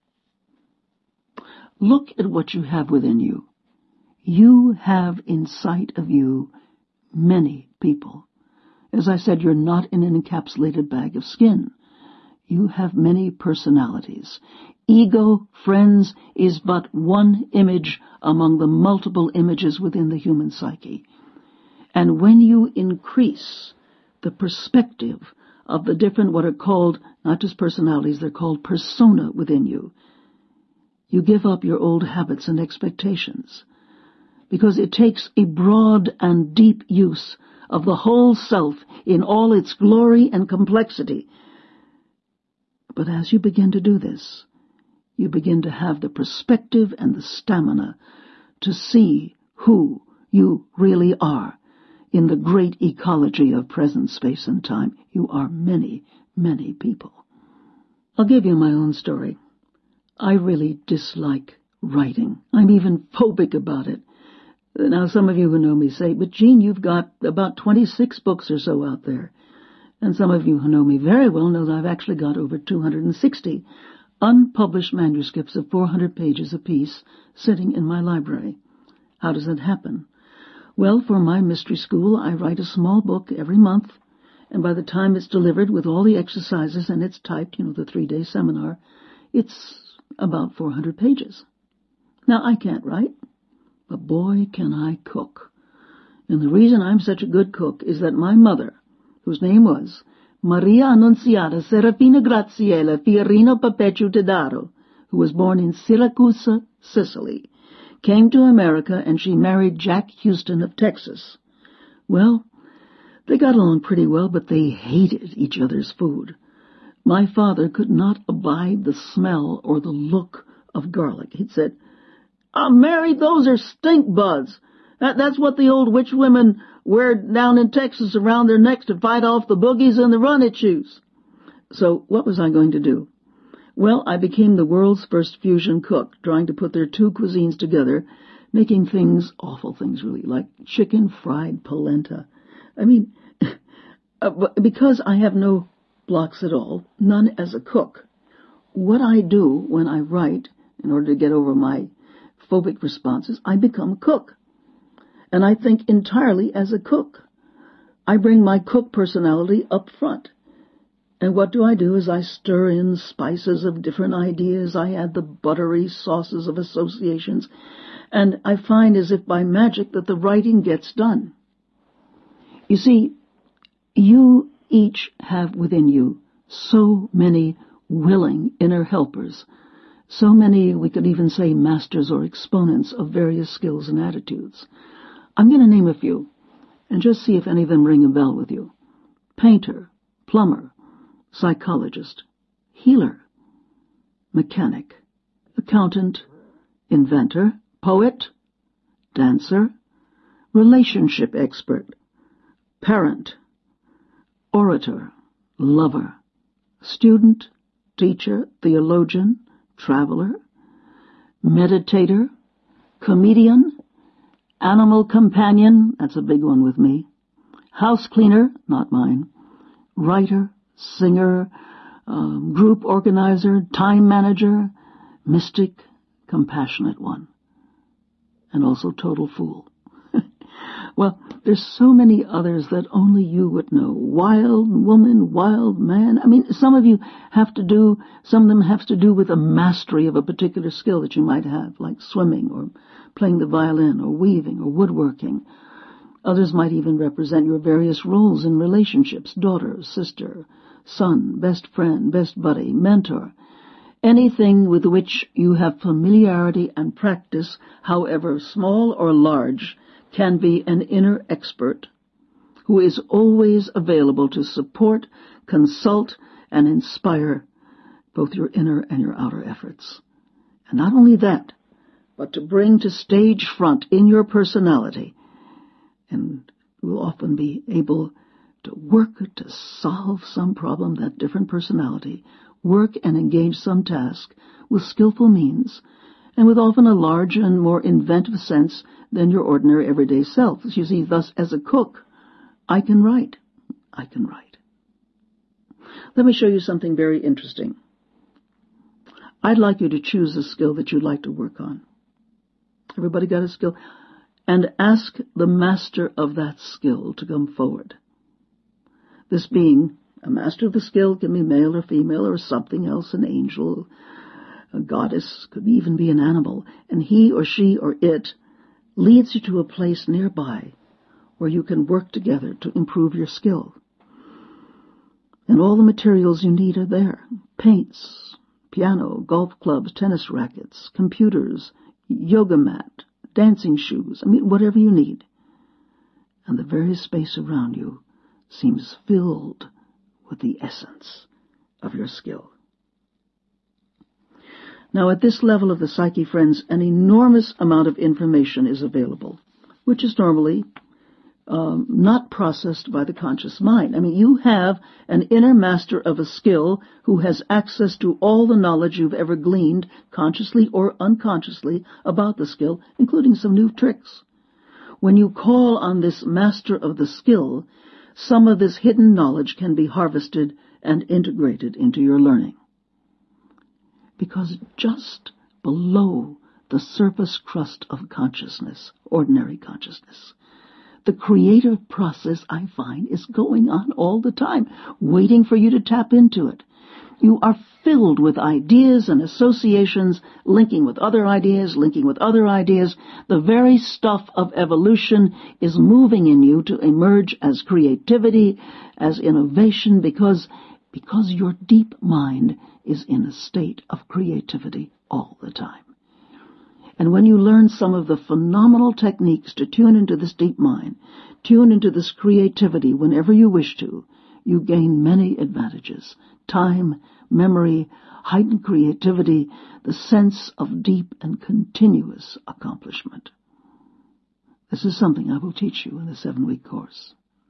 Look at what you have within you. You have inside of you many people. As I said, you're not in an encapsulated bag of skin. You have many personalities. Ego, friends, is but one image among the multiple images within the human psyche. And when you increase the perspective of the different, what are called, not just personalities, they're called persona within you, you give up your old habits and expectations. Because it takes a broad and deep use of the whole self in all its glory and complexity. But as you begin to do this, you begin to have the perspective and the stamina to see who you really are in the great ecology of present space and time. You are many, many people. I'll give you my own story. I really dislike writing. I'm even phobic about it. Now, some of you who know me say, but Jean, you've got about twenty-six books or so out there. And some of you who know me very well know that I've actually got over two hundred sixty unpublished manuscripts of four hundred pages apiece sitting in my library. How does that happen? Well, for my mystery school, I write a small book every month, and by the time it's delivered with all the exercises and it's typed, you know, the three-day seminar, it's about four hundred pages. Now, I can't write, but boy, can I cook. And the reason I'm such a good cook is that my mother, whose name was Maria Annunziata Serafina Graziella Fiorino Perpetuo Todaro, who was born in Syracuse, Sicily, came to America and she married Jack Houston of Texas. Well, they got along pretty well, but they hated each other's food. My father could not abide the smell or the look of garlic. He'd said, "I'm married, those are stink buds. That, that's what the old witch women wear down in Texas around their necks to fight off the boogies and the run-it shoes." So what was I going to do? Well, I became the world's first fusion cook, trying to put their two cuisines together, making things, awful things really, like chicken fried polenta. I mean, because I have no blocks at all, none as a cook, what I do when I write, in order to get over my phobic responses, I become a cook. And I think entirely as a cook. I bring my cook personality up front. And what do I do is I stir in spices of different ideas. I add the buttery sauces of associations. And I find as if by magic that the writing gets done. You see, you each have within you so many willing inner helpers, so many, we could even say, masters or exponents of various skills and attitudes. I'm going to name a few, and just see if any of them ring a bell with you. Painter, plumber, psychologist, healer, mechanic, accountant, inventor, poet, dancer, relationship expert, parent, orator, lover, student, teacher, theologian, traveler, meditator, comedian, animal companion, that's a big one with me, house cleaner, not mine, writer, singer, um, group organizer, time manager, mystic, compassionate one, and also total fool. Well, there's so many others that only you would know. Wild woman, wild man. I mean, some of you have to do, some of them have to do with a mastery of a particular skill that you might have, like swimming or playing the violin or weaving or woodworking. Others might even represent your various roles in relationships, daughter, sister, son, best friend, best buddy, mentor. Anything with which you have familiarity and practice, however small or large, can be an inner expert who is always available to support, consult, and inspire both your inner and your outer efforts. And not only that, but to bring to stage front in your personality, and will often be able to work to solve some problem, that different personality, work and engage some task with skillful means, and with often a larger and more inventive sense than your ordinary everyday self. You see, thus, as a cook, I can write. I can write. Let me show you something very interesting. I'd like you to choose a skill that you'd like to work on. Everybody got a skill? And ask the master of that skill to come forward. This being a master of the skill can be male or female or something else, an angel, a goddess, could even be an animal, and he or she or it leads you to a place nearby where you can work together to improve your skill. And all the materials you need are there. Paints, piano, golf clubs, tennis rackets, computers, yoga mat, dancing shoes, I mean, whatever you need. And the very space around you seems filled with the essence of your skill. Now, at this level of the psyche, friends, an enormous amount of information is available, which is normally um, not processed by the conscious mind. I mean, you have an inner master of a skill who has access to all the knowledge you've ever gleaned, consciously or unconsciously, about the skill, including some new tricks. When you call on this master of the skill, some of this hidden knowledge can be harvested and integrated into your learning. Because just below the surface crust of consciousness, ordinary consciousness, the creative process, I find, is going on all the time, waiting for you to tap into it. You are filled with ideas and associations, linking with other ideas, linking with other ideas. The very stuff of evolution is moving in you to emerge as creativity, as innovation, because, because your deep mind is in a state of creativity all the time. And when you learn some of the phenomenal techniques to tune into this deep mind, tune into this creativity whenever you wish to, you gain many advantages. Time, memory, heightened creativity, the sense of deep and continuous accomplishment. This is something I will teach you in the seven-week course.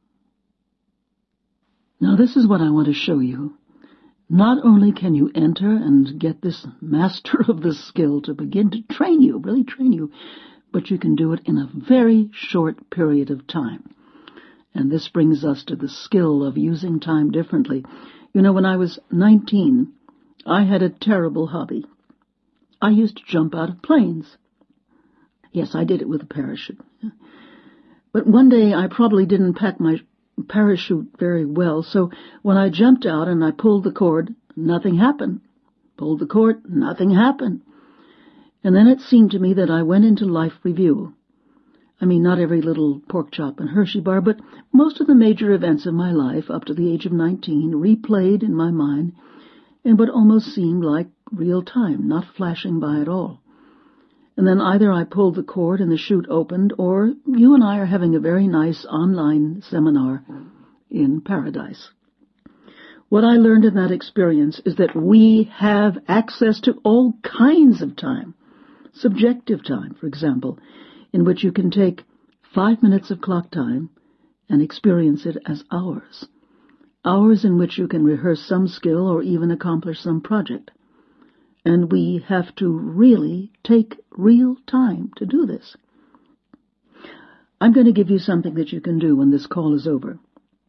Now, this is what I want to show you. Not only can you enter and get this master of the skill to begin to train you, really train you, but you can do it in a very short period of time. And this brings us to the skill of using time differently. You know, when I was nineteen, I had a terrible hobby. I used to jump out of planes. Yes, I did it with a parachute. But one day I probably didn't pack my parachute very well, so when I jumped out and I pulled the cord, nothing happened. Pulled the cord, nothing happened. And then it seemed to me that I went into life review. I mean, not every little pork chop and Hershey bar, but most of the major events of my life up to the age of nineteen replayed in my mind in what almost seemed like real time, not flashing by at all. And then either I pulled the cord and the chute opened, or you and I are having a very nice online seminar in paradise. What I learned in that experience is that we have access to all kinds of time. Subjective time, for example, in which you can take five minutes of clock time and experience it as hours. Hours in which you can rehearse some skill or even accomplish some project. And we have to really take real time to do this. I'm going to give you something that you can do when this call is over.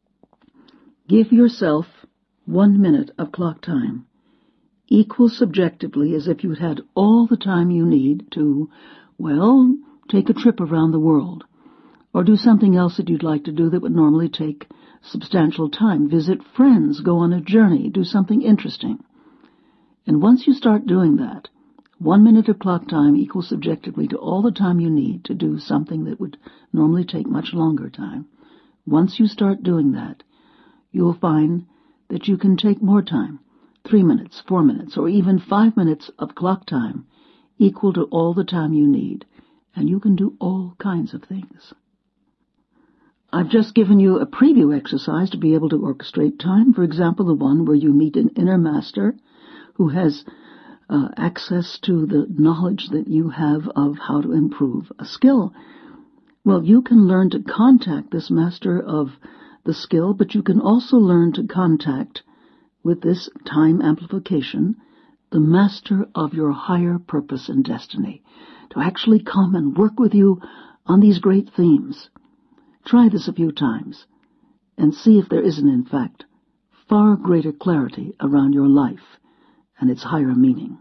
Give yourself one minute of clock time, equal subjectively as if you had all the time you need to, well, take a trip around the world, or do something else that you'd like to do that would normally take substantial time. Visit friends, go on a journey, do something interesting. And once you start doing that, one minute of clock time equals subjectively to all the time you need to do something that would normally take much longer time. Once you start doing that, you'll find that you can take more time. three minutes, four minutes, or even five minutes of clock time equal to all the time you need, and you can do all kinds of things. I've just given you a preview exercise to be able to orchestrate time. For example, the one where you meet an inner master who has uh, access to the knowledge that you have of how to improve a skill. Well, you can learn to contact this master of the skill, but you can also learn to contact, with this time amplification, the master of your higher purpose and destiny, to actually come and work with you on these great themes. Try this a few times and see if there isn't, in fact, far greater clarity around your life and its higher meaning.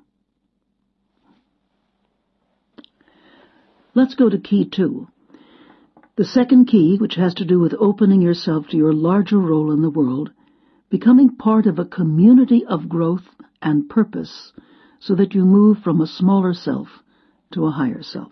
Let's go to key two. The second key, which has to do with opening yourself to your larger role in the world, becoming part of a community of growth and purpose so that you move from a smaller self to a higher self.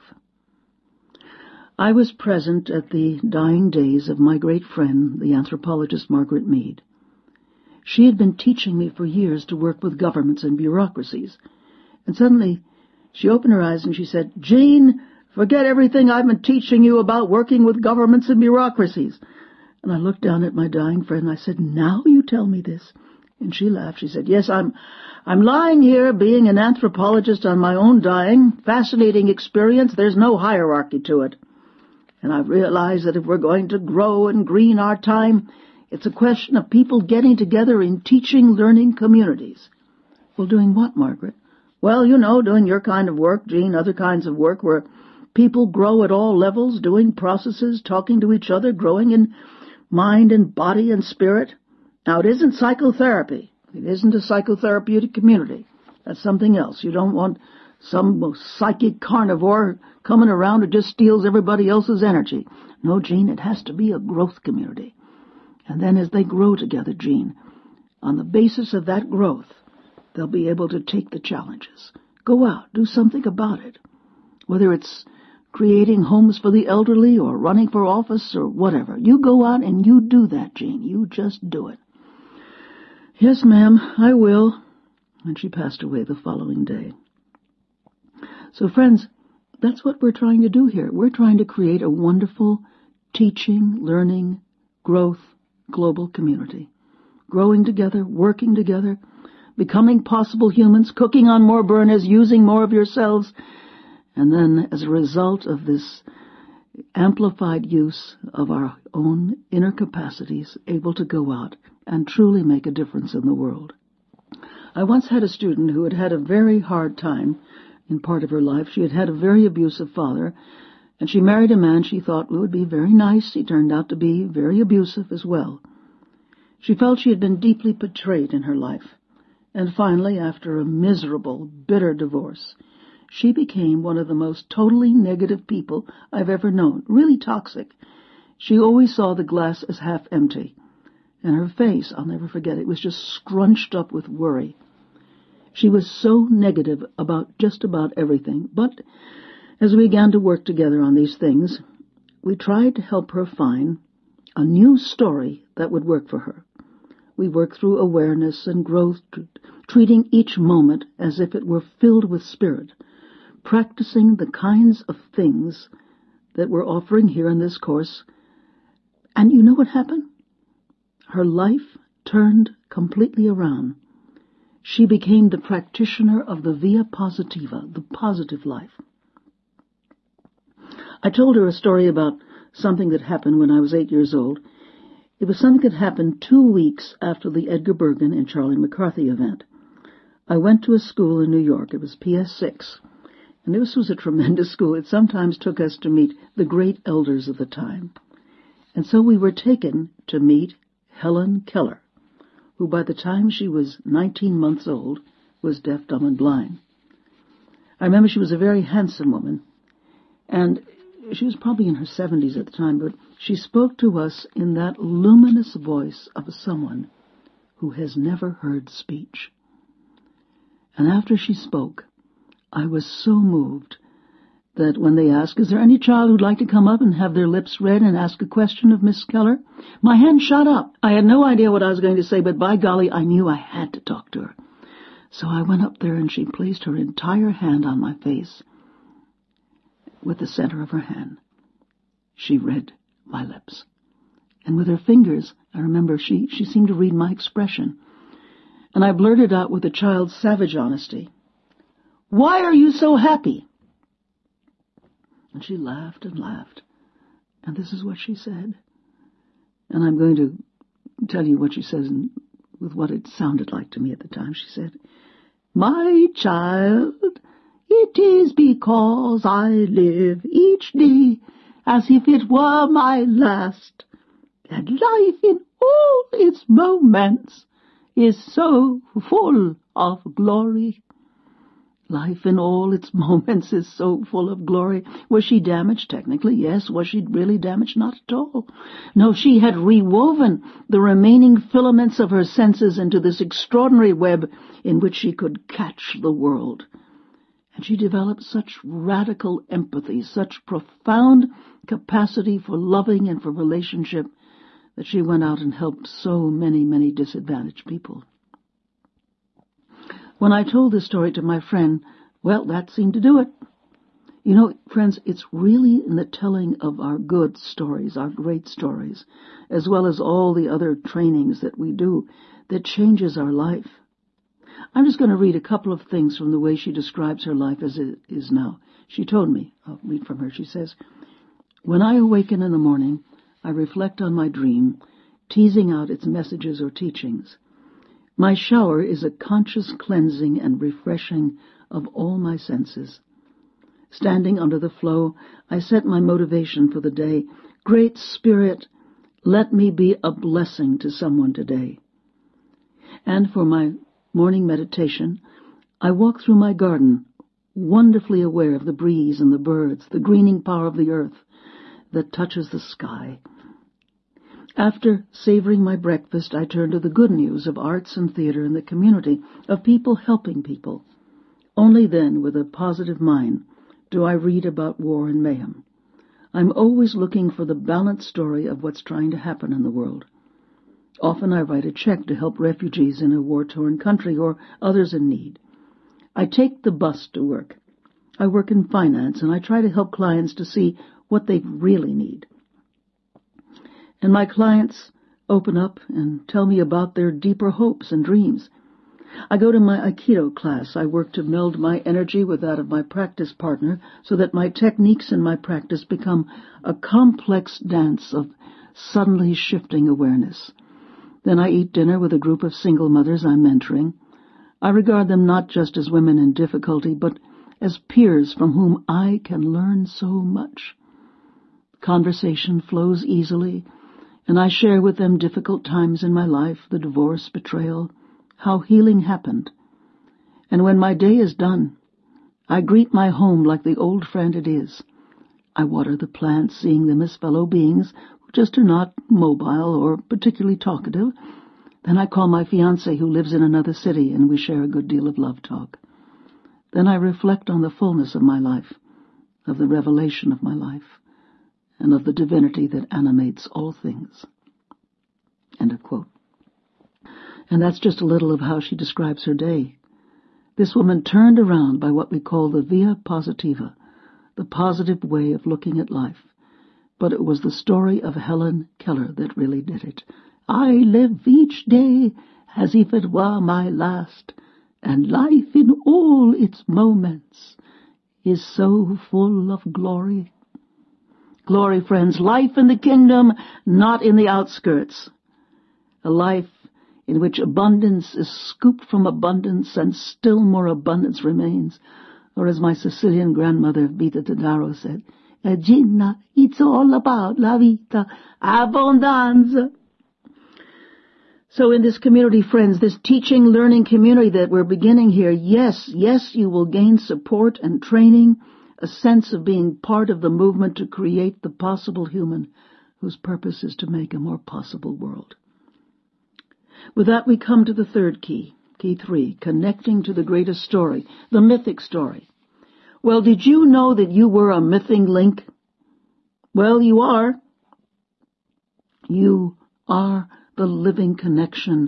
I was present at the dying days of my great friend, the anthropologist Margaret Mead. She had been teaching me for years to work with governments and bureaucracies, and suddenly she opened her eyes and she said, "Jean, forget everything I've been teaching you about working with governments and bureaucracies." And I looked down at my dying friend and I said, "Now you tell me this." And she laughed. She said, "Yes, I'm I'm lying here being an anthropologist on my own dying. Fascinating experience. There's no hierarchy to it. And I realize that if we're going to grow and green our time, it's a question of people getting together in teaching, learning communities." Well, doing what, Margaret? "Well, you know, doing your kind of work, Jean, other kinds of work where people grow at all levels, doing processes, talking to each other, growing in mind and body and spirit. Now, it isn't psychotherapy. It isn't a psychotherapeutic community. That's something else. You don't want some psychic carnivore coming around who just steals everybody else's energy. No, Jean, it has to be a growth community. And then as they grow together, Jean, on the basis of that growth, they'll be able to take the challenges. Go out, do something about it. Whether it's creating homes for the elderly or running for office or whatever. You go out and you do that, Jean. You just do it." "Yes, ma'am, I will." And she passed away the following day. So, friends, that's what we're trying to do here. We're trying to create a wonderful teaching, learning, growth, global community. Growing together, working together, becoming possible humans, cooking on more burners, using more of yourselves, and then, as a result of this amplified use of our own inner capacities, able to go out and truly make a difference in the world. I once had a student who had had a very hard time in part of her life. She had had a very abusive father, and she married a man she thought would be very nice. He turned out to be very abusive as well. She felt she had been deeply betrayed in her life, and finally, after a miserable, bitter divorce, she became one of the most totally negative people I've ever known, really toxic. She always saw the glass as half empty, and her face, I'll never forget it, was just scrunched up with worry. She was so negative about just about everything, but as we began to work together on these things, we tried to help her find a new story that would work for her. We worked through awareness and growth, treating each moment as if it were filled with spirit, practicing the kinds of things that we're offering here in this course. And you know what happened? Her life turned completely around. She became the practitioner of the Via Positiva, the positive life. I told her a story about something that happened when I was eight years old. It was something that happened two weeks after the Edgar Bergen and Charlie McCarthy event. I went to a school in New York. It was P S six. And this was a tremendous school. It sometimes took us to meet the great elders of the time. And so we were taken to meet Helen Keller, who by the time she was nineteen months old was deaf, dumb, and blind. I remember she was a very handsome woman, and she was probably in her seventies at the time, but she spoke to us in that luminous voice of someone who has never heard speech. And after she spoke, I was so moved that when they asked, "Is there any child who'd like to come up and have their lips read and ask a question of Miss Keller?" my hand shot up. I had no idea what I was going to say, but by golly, I knew I had to talk to her. So I went up there and she placed her entire hand on my face. With the center of her hand, she read my lips. And with her fingers, I remember she, she seemed to read my expression. And I blurted out with a child's savage honesty, "Why are you so happy?" And she laughed and laughed. And this is what she said. And I'm going to tell you what she says and with what it sounded like to me at the time. She said, "My child, it is because I live each day as if it were my last, and life in all its moments is so full of glory." Life in all its moments is so full of glory. Was she damaged? Technically, yes. Was she really damaged? Not at all. No, she had rewoven the remaining filaments of her senses into this extraordinary web in which she could catch the world. And she developed such radical empathy, such profound capacity for loving and for relationship, that she went out and helped so many, many disadvantaged people. When I told this story to my friend, well, that seemed to do it. You know, friends, it's really in the telling of our good stories, our great stories, as well as all the other trainings that we do, that changes our life. I'm just going to read a couple of things from the way she describes her life as it is now. She told me, I'll read from her, she says, "When I awaken in the morning, I reflect on my dream, teasing out its messages or teachings. My shower is a conscious cleansing and refreshing of all my senses. Standing under the flow, I set my motivation for the day. Great Spirit, let me be a blessing to someone today. And for my morning meditation, I walk through my garden, wonderfully aware of the breeze and the birds, the greening power of the earth that touches the sky. After savoring my breakfast, I turn to the good news of arts and theater in the community, of people helping people. Only then, with a positive mind, do I read about war and mayhem. I'm always looking for the balanced story of what's trying to happen in the world. Often I write a check to help refugees in a war-torn country or others in need. I take the bus to work. I work in finance, and I try to help clients to see what they really need. And my clients open up and tell me about their deeper hopes and dreams. I go to my Aikido class. I work to meld my energy with that of my practice partner so that my techniques and my practice become a complex dance of suddenly shifting awareness. Then I eat dinner with a group of single mothers I'm mentoring. I regard them not just as women in difficulty, but as peers from whom I can learn so much. Conversation flows easily, and I share with them difficult times in my life, the divorce, betrayal, how healing happened. And when my day is done, I greet my home like the old friend it is. I water the plants, seeing them as fellow beings who just are not mobile or particularly talkative. Then I call my fiancé who lives in another city, and we share a good deal of love talk. Then I reflect on the fullness of my life, of the revelation of my life, and of the divinity that animates all things." End of quote. And that's just a little of how she describes her day. This woman turned around by what we call the via positiva, the positive way of looking at life. But it was the story of Helen Keller that really did it. "I live each day as if it were my last, and life in all its moments is so full of glory." Glory, friends, life in the kingdom, not in the outskirts. A life in which abundance is scooped from abundance and still more abundance remains. Or as my Sicilian grandmother, Vita Tadaro, said, "Gina, it's all about la vita, abbondanza." So in this community, friends, this teaching, learning community that we're beginning here, yes, yes, you will gain support and training, a sense of being part of the movement to create the possible human whose purpose is to make a more possible world. With that, we come to the third key, key three, connecting to the greatest story, the mythic story. Well, did you know that you were a mythic link? Well, you are. You are the living connection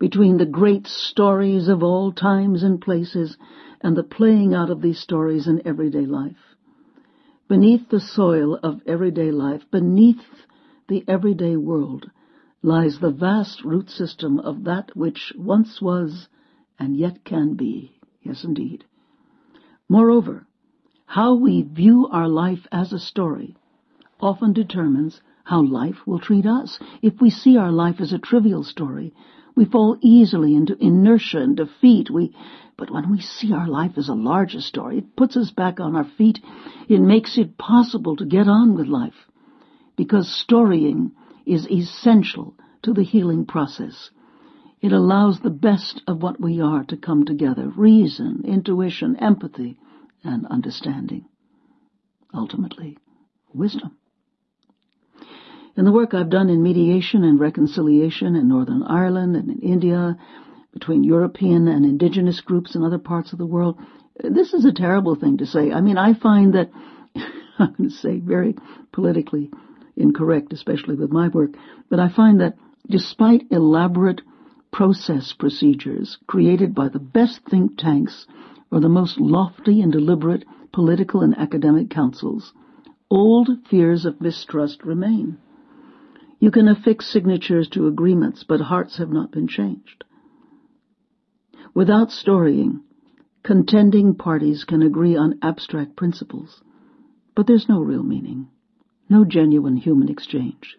between the great stories of all times and places and the playing out of these stories in everyday life. Beneath the soil of everyday life, beneath the everyday world, lies the vast root system of that which once was and yet can be. Yes, indeed. Moreover, how we view our life as a story often determines how life will treat us. If we see our life as a trivial story, we fall easily into inertia and defeat. We, but when we see our life as a larger story, it puts us back on our feet. It makes it possible to get on with life, because storying is essential to the healing process. It allows the best of what we are to come together: reason, intuition, empathy, and understanding. Ultimately, wisdom. In the work I've done in mediation and reconciliation in Northern Ireland and in India, between European and indigenous groups in other parts of the world, this is a terrible thing to say. I mean, I find that, I'm going to say very politically incorrect, especially with my work, but I find that despite elaborate process procedures created by the best think tanks or the most lofty and deliberate political and academic councils, old fears of mistrust remain. You can affix signatures to agreements, but hearts have not been changed. Without storying, contending parties can agree on abstract principles, but there's no real meaning, no genuine human exchange.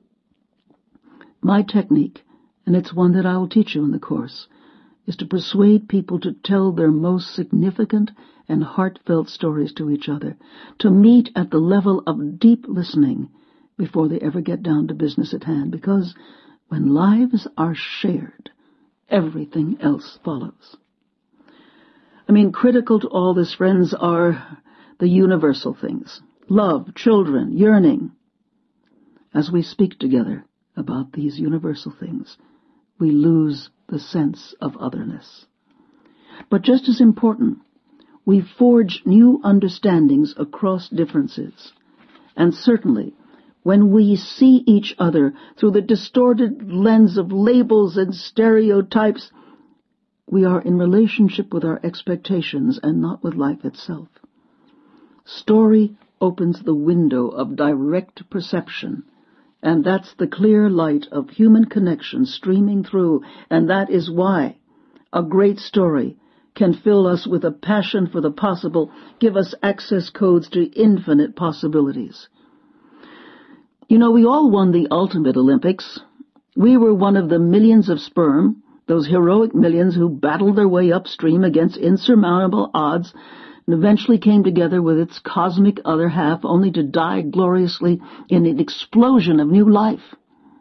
My technique, and it's one that I will teach you in the course, is to persuade people to tell their most significant and heartfelt stories to each other, to meet at the level of deep listening before they ever get down to business at hand, because when lives are shared, everything else follows. I mean, critical to all this, friends, are the universal things: love, children, yearning. As we speak together about these universal things, we lose the sense of otherness. But just as important, we forge new understandings across differences. And certainly, when we see each other through the distorted lens of labels and stereotypes, we are in relationship with our expectations and not with life itself. Story opens the window of direct perception, and that's the clear light of human connection streaming through, and that is why a great story can fill us with a passion for the possible, give us access codes to infinite possibilities. You know, we all won the ultimate Olympics. We were one of the millions of sperm, those heroic millions who battled their way upstream against insurmountable odds and eventually came together with its cosmic other half, only to die gloriously in an explosion of new life.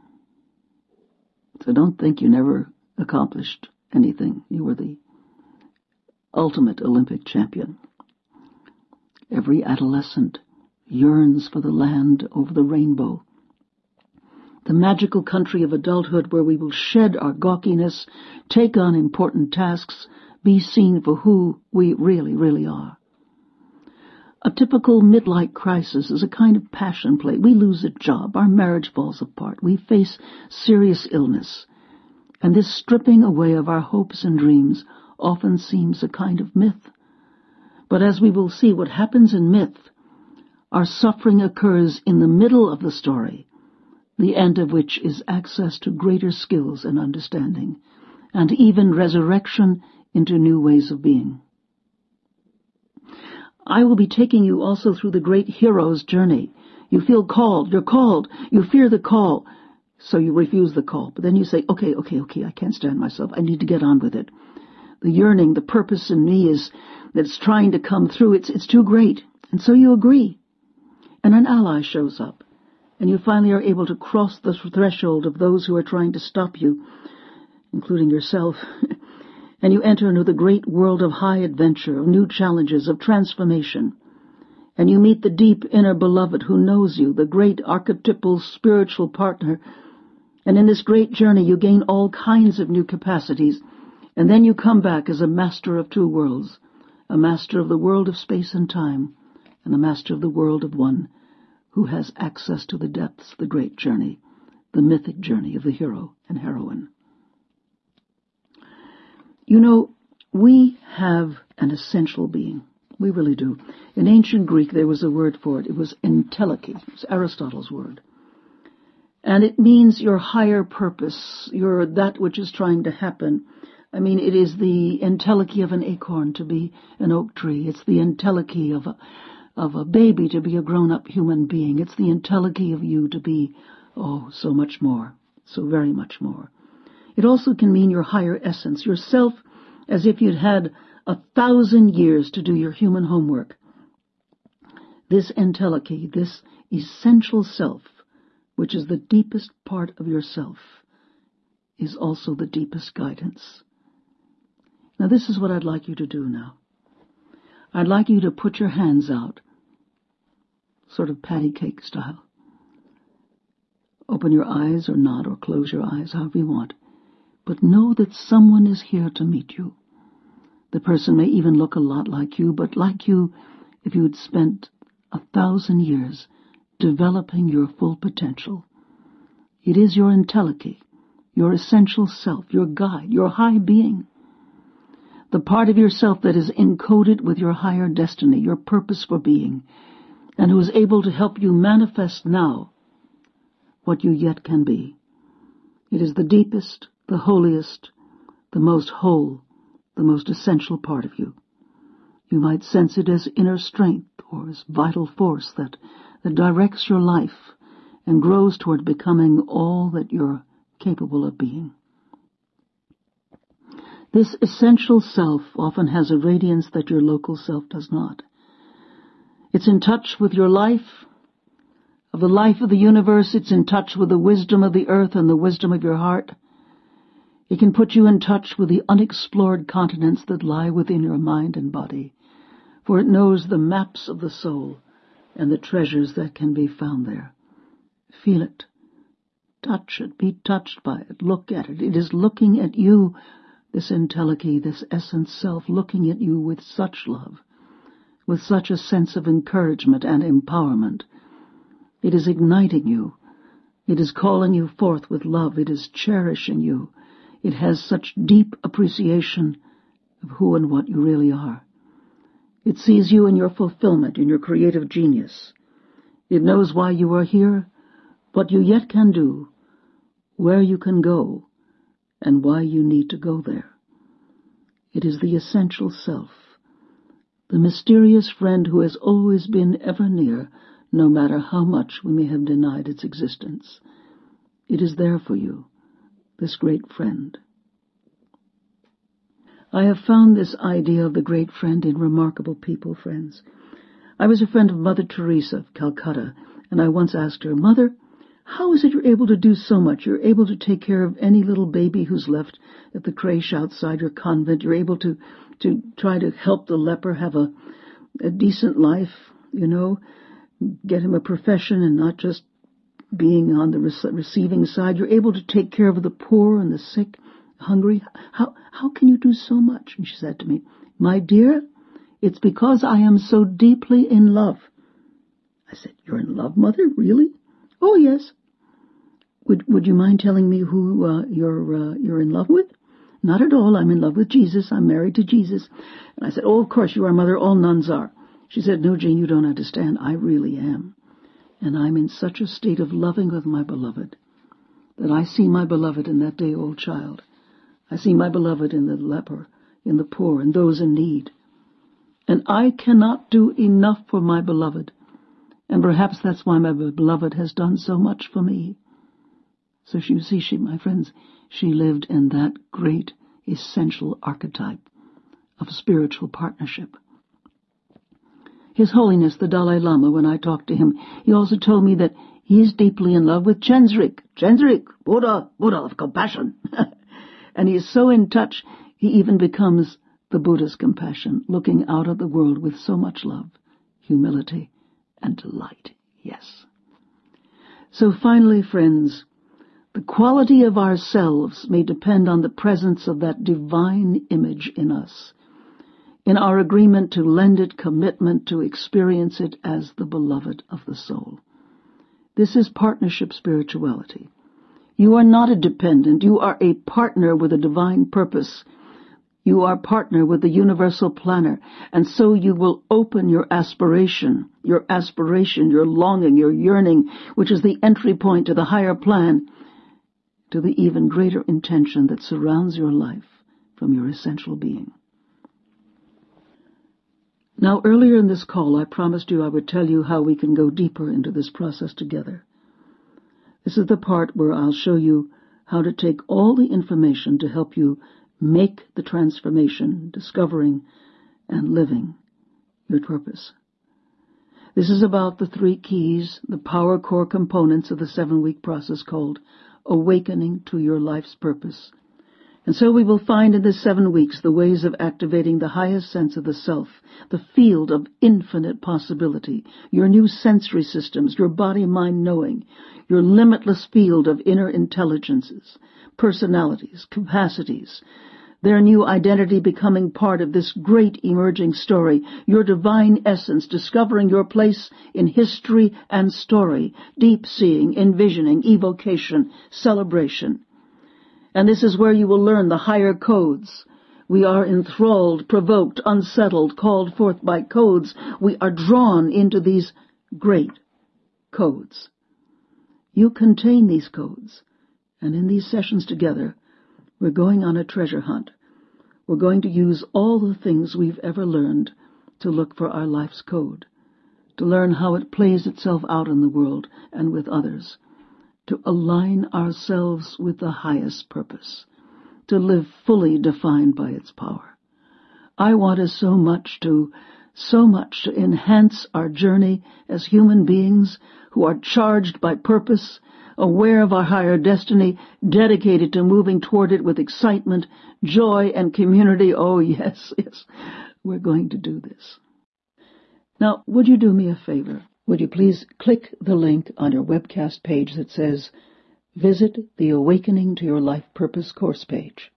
So don't think you never accomplished anything. You were the ultimate Olympic champion. Every adolescent yearns for the land over the rainbow, the magical country of adulthood where we will shed our gawkiness, take on important tasks, be seen for who we really, really are. A typical midlife crisis is a kind of passion play. We lose a job, our marriage falls apart, we face serious illness, and this stripping away of our hopes and dreams often seems a kind of myth. But as we will see, what happens in myth, our suffering occurs in the middle of the story, the end of which is access to greater skills and understanding, and even resurrection into new ways of being. I will be taking you also through the great hero's journey. You feel called, you're called, you fear the call, so you refuse the call. But then you say, okay, okay, okay, I can't stand myself, I need to get on with it. The yearning, the purpose in me is that's trying to come through, it's, it's too great. And so you agree. And an ally shows up, and you finally are able to cross the threshold of those who are trying to stop you, including yourself, and you enter into the great world of high adventure, of new challenges, of transformation, and you meet the deep inner beloved who knows you, the great archetypal spiritual partner, and in this great journey you gain all kinds of new capacities, and then you come back as a master of two worlds, a master of the world of space and time, and a master of the world of one who has access to the depths, the great journey, the mythic journey of the hero and heroine. You know, we have an essential being. We really do. In ancient Greek, there was a word for it. It was entelechy. It was Aristotle's word. And it means your higher purpose, your that which is trying to happen. I mean, it is the entelechy of an acorn to be an oak tree. It's the entelechy of a, of a baby to be a grown-up human being. It's the entelechy of you to be, oh, so much more, so very much more. It also can mean your higher essence, yourself, as if you'd had a thousand years to do your human homework. This entelechy, this essential self, which is the deepest part of yourself, is also the deepest guidance. Now, this is what I'd like you to do now. I'd like you to put your hands out, sort of patty cake style. Open your eyes or not, or close your eyes, however you want. But know that someone is here to meet you. The person may even look a lot like you, but like you if you had spent a thousand years developing your full potential. It is your entelechy, your essential self, your guide, your high being. The part of yourself that is encoded with your higher destiny, your purpose for being, and who is able to help you manifest now what you yet can be. It is the deepest, the holiest, the most whole, the most essential part of you. You might sense it as inner strength or as vital force that, that directs your life and grows toward becoming all that you're capable of being. This essential self often has a radiance that your local self does not. It's in touch with your life, of the life of the universe. It's in touch with the wisdom of the earth and the wisdom of your heart. It can put you in touch with the unexplored continents that lie within your mind and body, for it knows the maps of the soul and the treasures that can be found there. Feel it. Touch it. Be touched by it. Look at it. It is looking at you, this entelechy, this essence self, looking at you with such love, with such a sense of encouragement and empowerment. It is igniting you. It is calling you forth with love. It is cherishing you. It has such deep appreciation of who and what you really are. It sees you in your fulfillment, in your creative genius. It knows why you are here, what you yet can do, where you can go, and why you need to go there. It is the essential self, the mysterious friend who has always been ever near, no matter how much we may have denied its existence. It is there for you, this great friend. I have found this idea of the great friend in remarkable people, friends. I was a friend of Mother Teresa of Calcutta, and I once asked her, Mother, how is it you're able to do so much? You're able to take care of any little baby who's left at the creche outside your convent. You're able to, to try to help the leper have a, a decent life, you know, get him a profession and not just being on the re- receiving side. You're able to take care of the poor and the sick, hungry. How, how can you do so much? And she said to me, my dear, it's because I am so deeply in love. I said, you're in love, Mother? Really? Oh, yes. Would Would you mind telling me who uh, you're uh, you're in love with? Not at all. I'm in love with Jesus. I'm married to Jesus. And I said, oh, of course you are, Mother. All nuns are. She said, no, Jane, you don't understand. I really am. And I'm in such a state of loving with my beloved that I see my beloved in that day-old child. I see my beloved in the leper, in the poor, in those in need. And I cannot do enough for my beloved. And perhaps that's why my beloved has done so much for me. So you see, she, my friends, she lived in that great, essential archetype of spiritual partnership. His Holiness, the Dalai Lama, when I talked to him, he also told me that he is deeply in love with Chenzrik. Chenzrik, Buddha, Buddha of compassion. And he is so in touch, he even becomes the Buddha's compassion, looking out at the world with so much love, humility, and delight. Yes. So finally, friends, the quality of ourselves may depend on the presence of that divine image in us, in our agreement to lend it commitment to experience it as the beloved of the soul. This is partnership spirituality. You are not a dependent. You are a partner with a divine purpose. You are partner with the universal planner, and so you will open your aspiration, your aspiration, your longing, your yearning, which is the entry point to the higher plan, to the even greater intention that surrounds your life from your essential being. Now, earlier in this call, I promised you I would tell you how we can go deeper into this process together. This is the part where I'll show you how to take all the information to help you make the transformation, discovering and living your purpose. This is about the three keys, the power core components of the seven-week process called Awakening to Your Life's Purpose. And so we will find in this seven weeks the ways of activating the highest sense of the self, the field of infinite possibility, your new sensory systems, your body-mind knowing, your limitless field of inner intelligences, personalities, capacities, their new identity becoming part of this great emerging story, your divine essence, discovering your place in history and story, deep seeing, envisioning, evocation, celebration. And this is where you will learn the higher codes. We are enthralled, provoked, unsettled, called forth by codes. We are drawn into these great codes. You contain these codes, and in these sessions together, we're going on a treasure hunt. We're going to use all the things we've ever learned to look for our life's code, to learn how it plays itself out in the world and with others, to align ourselves with the highest purpose, to live fully defined by its power. I want us so much to, so much to enhance our journey as human beings who are charged by purpose, aware of our higher destiny, dedicated to moving toward it with excitement, joy, and community. Oh, yes, yes, we're going to do this. Now, would you do me a favor? Would you please click the link on your webcast page that says, Visit the Awakening to Your Life Purpose course page.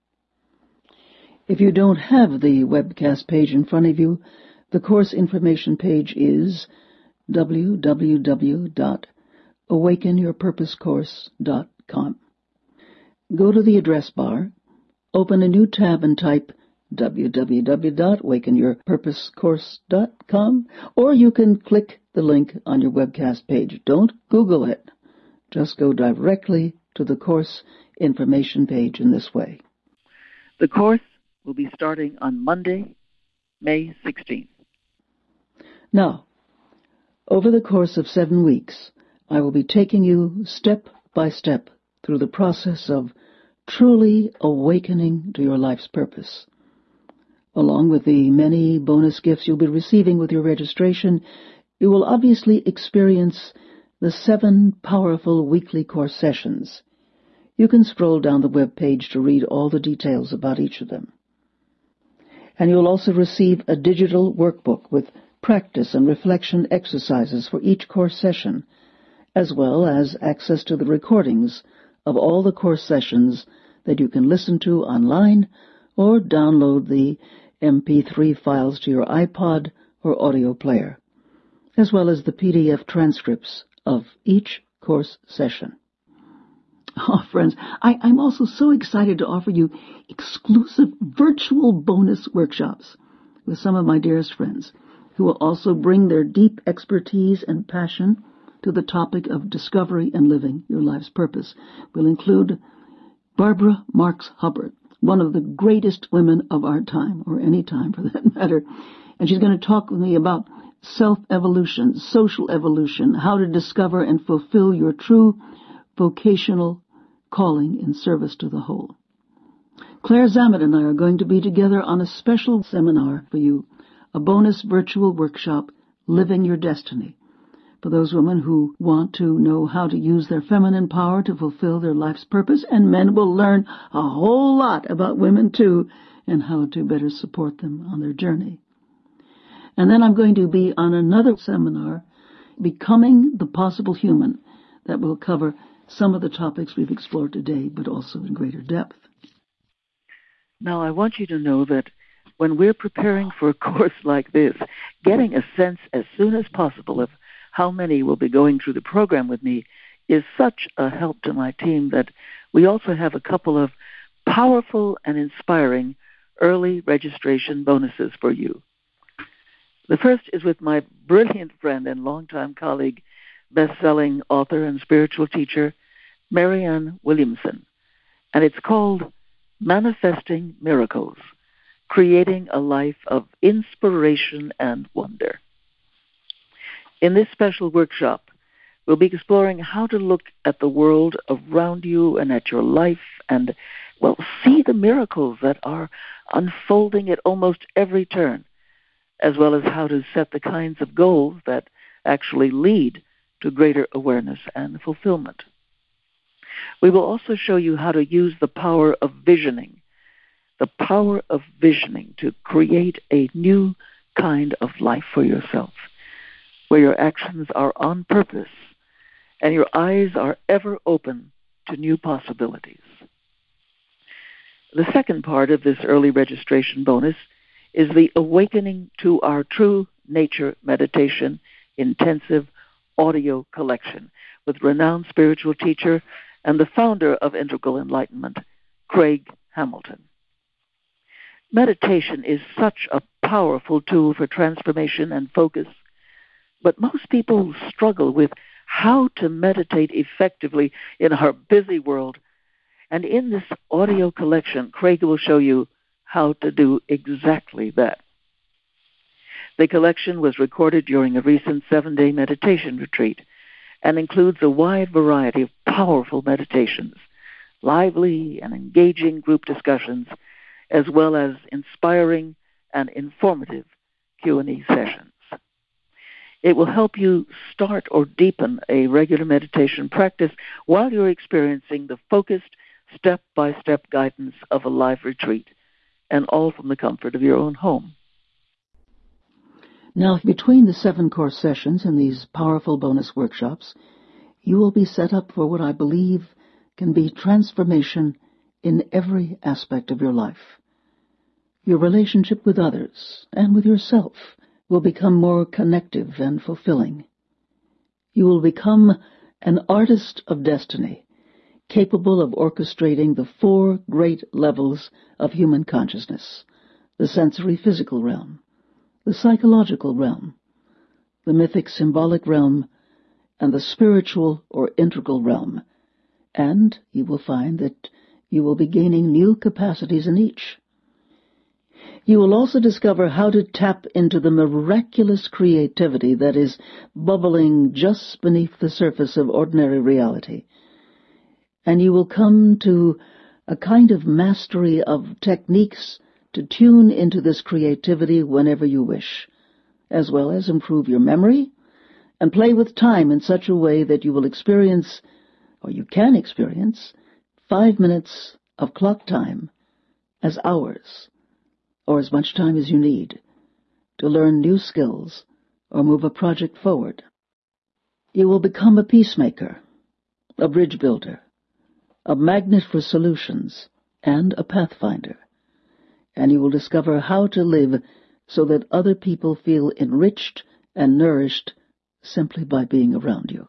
If you don't have the webcast page in front of you, the course information page is w w w dot awaken your purpose course dot com. Go to the address bar, open a new tab and type w w w dot awaken your purpose course dot com, or you can click the link on your webcast page. Don't Google it. Just go directly to the course information page in this way. The course will be starting on Monday, May sixteenth. Now, over the course of seven weeks, I will be taking you step by step through the process of truly awakening to your life's purpose. Along with the many bonus gifts you'll be receiving with your registration, you will obviously experience the seven powerful weekly course sessions. You can scroll down the web page to read all the details about each of them. And you'll also receive a digital workbook with practice and reflection exercises for each course session, as well as access to the recordings of all the course sessions that you can listen to online or download the M P three files to your iPod or audio player, as well as the P D F transcripts of each course session. Oh, friends, I, I'm also so excited to offer you exclusive virtual bonus workshops with some of my dearest friends who will also bring their deep expertise and passion to the topic of discovery and living your life's purpose. We'll include Barbara Marx Hubbard, one of the greatest women of our time, or any time for that matter. And she's going to talk with me about self-evolution, social evolution, how to discover and fulfill your true vocational calling in service to the whole. Claire Zammit and I are going to be together on a special seminar for you, a bonus virtual workshop, Living Your Destiny, for those women who want to know how to use their feminine power to fulfill their life's purpose, and men will learn a whole lot about women too and how to better support them on their journey. And then I'm going to be on another seminar, Becoming the Possible Human, that will cover some of the topics we've explored today, but also in greater depth. Now, I want you to know that when we're preparing for a course like this, getting a sense as soon as possible of how many will be going through the program with me is such a help to my team that we also have a couple of powerful and inspiring early registration bonuses for you. The first is with my brilliant friend and longtime colleague, best-selling author and spiritual teacher, Marianne Williamson, and it's called Manifesting Miracles, Creating a Life of Inspiration and Wonder. In this special workshop, we'll be exploring how to look at the world around you and at your life and, well, see the miracles that are unfolding at almost every turn, as well as how to set the kinds of goals that actually lead to greater awareness and fulfillment. We will also show you how to use the power of visioning, the power of visioning to create a new kind of life for yourself, where your actions are on purpose and your eyes are ever open to new possibilities. The second part of this early registration bonus is the Awakening to Our True Nature Meditation Intensive Audio Collection with renowned spiritual teacher and the founder of Integral Enlightenment, Craig Hamilton. Meditation is such a powerful tool for transformation and focus, but most people struggle with how to meditate effectively in our busy world. And in this audio collection, Craig will show you how to do exactly that. The collection was recorded during a recent seven-day meditation retreat and includes a wide variety of powerful meditations, lively and engaging group discussions, as well as inspiring and informative Q and A sessions. It will help you start or deepen a regular meditation practice while you're experiencing the focused, step-by-step guidance of a live retreat, and all from the comfort of your own home. Now, between the seven course sessions and these powerful bonus workshops, you will be set up for what I believe can be transformation in every aspect of your life. Your relationship with others and with yourself will become more connective and fulfilling. You will become an artist of destiny, capable of orchestrating the four great levels of human consciousness: the sensory physical realm, the psychological realm, the mythic symbolic realm, and the spiritual or integral realm. And you will find that you will be gaining new capacities in each. You will also discover how to tap into the miraculous creativity that is bubbling just beneath the surface of ordinary reality. And you will come to a kind of mastery of techniques to tune into this creativity whenever you wish, as well as improve your memory and play with time in such a way that you will experience, or you can experience, five minutes of clock time as hours, or as much time as you need to learn new skills or move a project forward. You will become a peacemaker, a bridge builder, a magnet for solutions, and a pathfinder. And you will discover how to live so that other people feel enriched and nourished simply by being around you.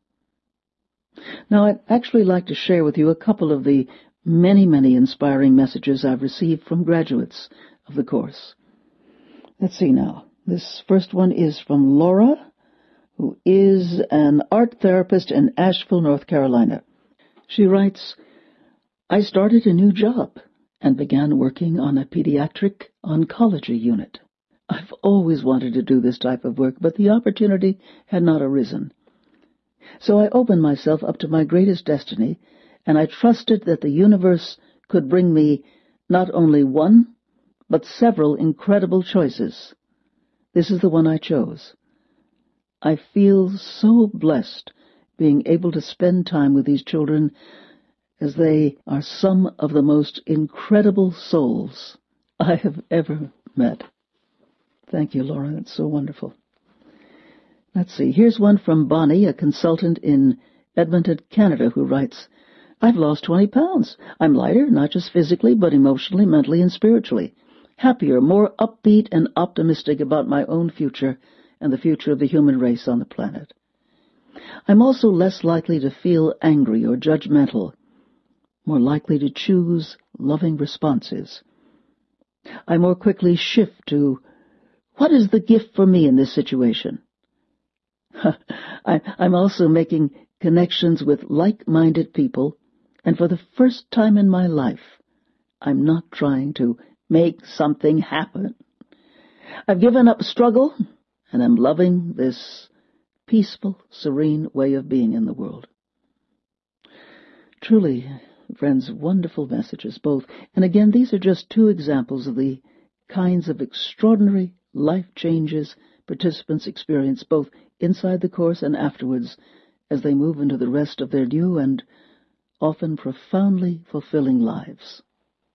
Now, I'd actually like to share with you a couple of the many, many inspiring messages I've received from graduates of the course. Let's see now. This first one is from Laura, who is an art therapist in Asheville, North Carolina. She writes, "I started a new job and began working on a pediatric oncology unit. I've always wanted to do this type of work, but the opportunity had not arisen. So I opened myself up to my greatest destiny, and I trusted that the universe could bring me not only one, but several incredible choices. This is the one I chose. I feel so blessed being able to spend time with these children, as they are some of the most incredible souls I have ever met." Thank you, Laura. That's so wonderful. Let's see. Here's one from Bonnie, a consultant in Edmonton, Canada, who writes, "I've lost twenty pounds. I'm lighter, not just physically, but emotionally, mentally, and spiritually. Happier, more upbeat, and optimistic about my own future and the future of the human race on the planet. I'm also less likely to feel angry or judgmental, more likely to choose loving responses. I more quickly shift to, what is the gift for me in this situation? I, I'm also making connections with like-minded people, and for the first time in my life, I'm not trying to make something happen. I've given up struggle, and I'm loving this peaceful, serene way of being in the world. Truly, friends, wonderful messages both. And again, these are just two examples of the kinds of extraordinary life changes participants experience both inside the Course and afterwards as they move into the rest of their new and often profoundly fulfilling lives.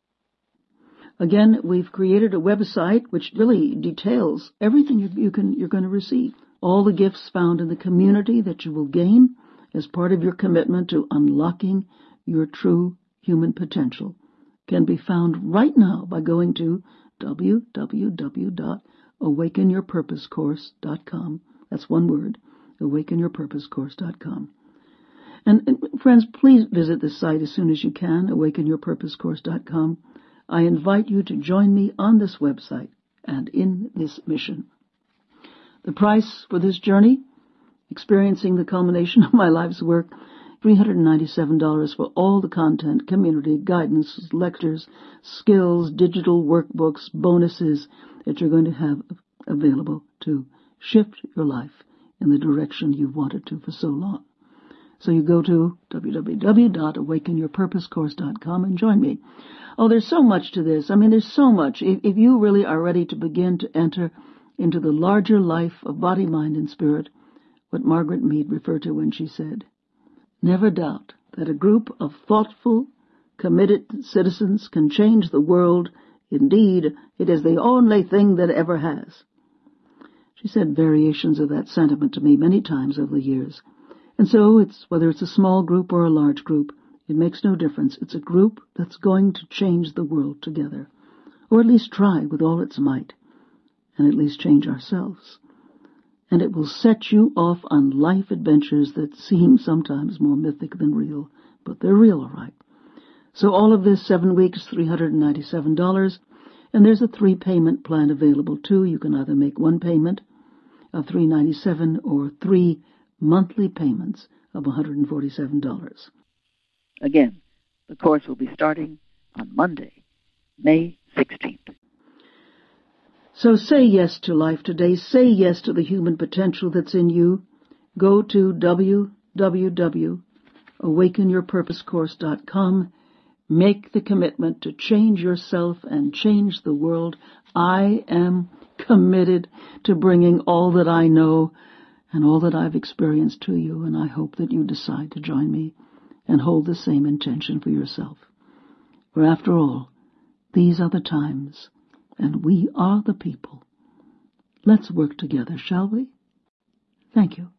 Again, we've created a website which really details everything you, you can, you're going to receive. All the gifts found in the community that you will gain as part of your commitment to unlocking your true human potential can be found right now by going to w w w dot awaken your purpose course dot com. That's one word, awaken your purpose course dot com. And, and friends, please visit this site as soon as you can, awaken your purpose course dot com. I invite you to join me on this website and in this mission. The price for this journey, experiencing the culmination of my life's work, three hundred ninety-seven dollars for all the content, community, guidance, lectures, skills, digital workbooks, bonuses that you're going to have available to shift your life in the direction you've wanted to for so long. So you go to w w w dot awaken your purpose course dot com and join me. Oh, there's so much to this. I mean, there's so much. If, if you really are ready to begin to enter into the larger life of body, mind, and spirit, what Margaret Mead referred to when she said, never doubt that a group of thoughtful, committed citizens can change the world. Indeed, it is the only thing that ever has. She said variations of that sentiment to me many times over the years. And so it's whether it's a small group or a large group, it makes no difference. It's a group that's going to change the world together, or at least try with all its might, and at least change ourselves. And it will set you off on life adventures that seem sometimes more mythic than real, but they're real, all right. So all of this, seven weeks, three hundred ninety-seven dollars, and there's a three-payment plan available too. You can either make one payment of three hundred ninety-seven dollars or three monthly payments of one hundred forty-seven dollars. Again, the course will be starting on Monday, May sixteenth. So say yes to life today. Say yes to the human potential that's in you. Go to w w w dot awaken your purpose course dot com. Make the commitment to change yourself and change the world. I am committed to bringing all that I know and all that I've experienced to you, and I hope that you decide to join me and hold the same intention for yourself. For after all, these are the times, and we are the people. Let's work together, shall we? Thank you.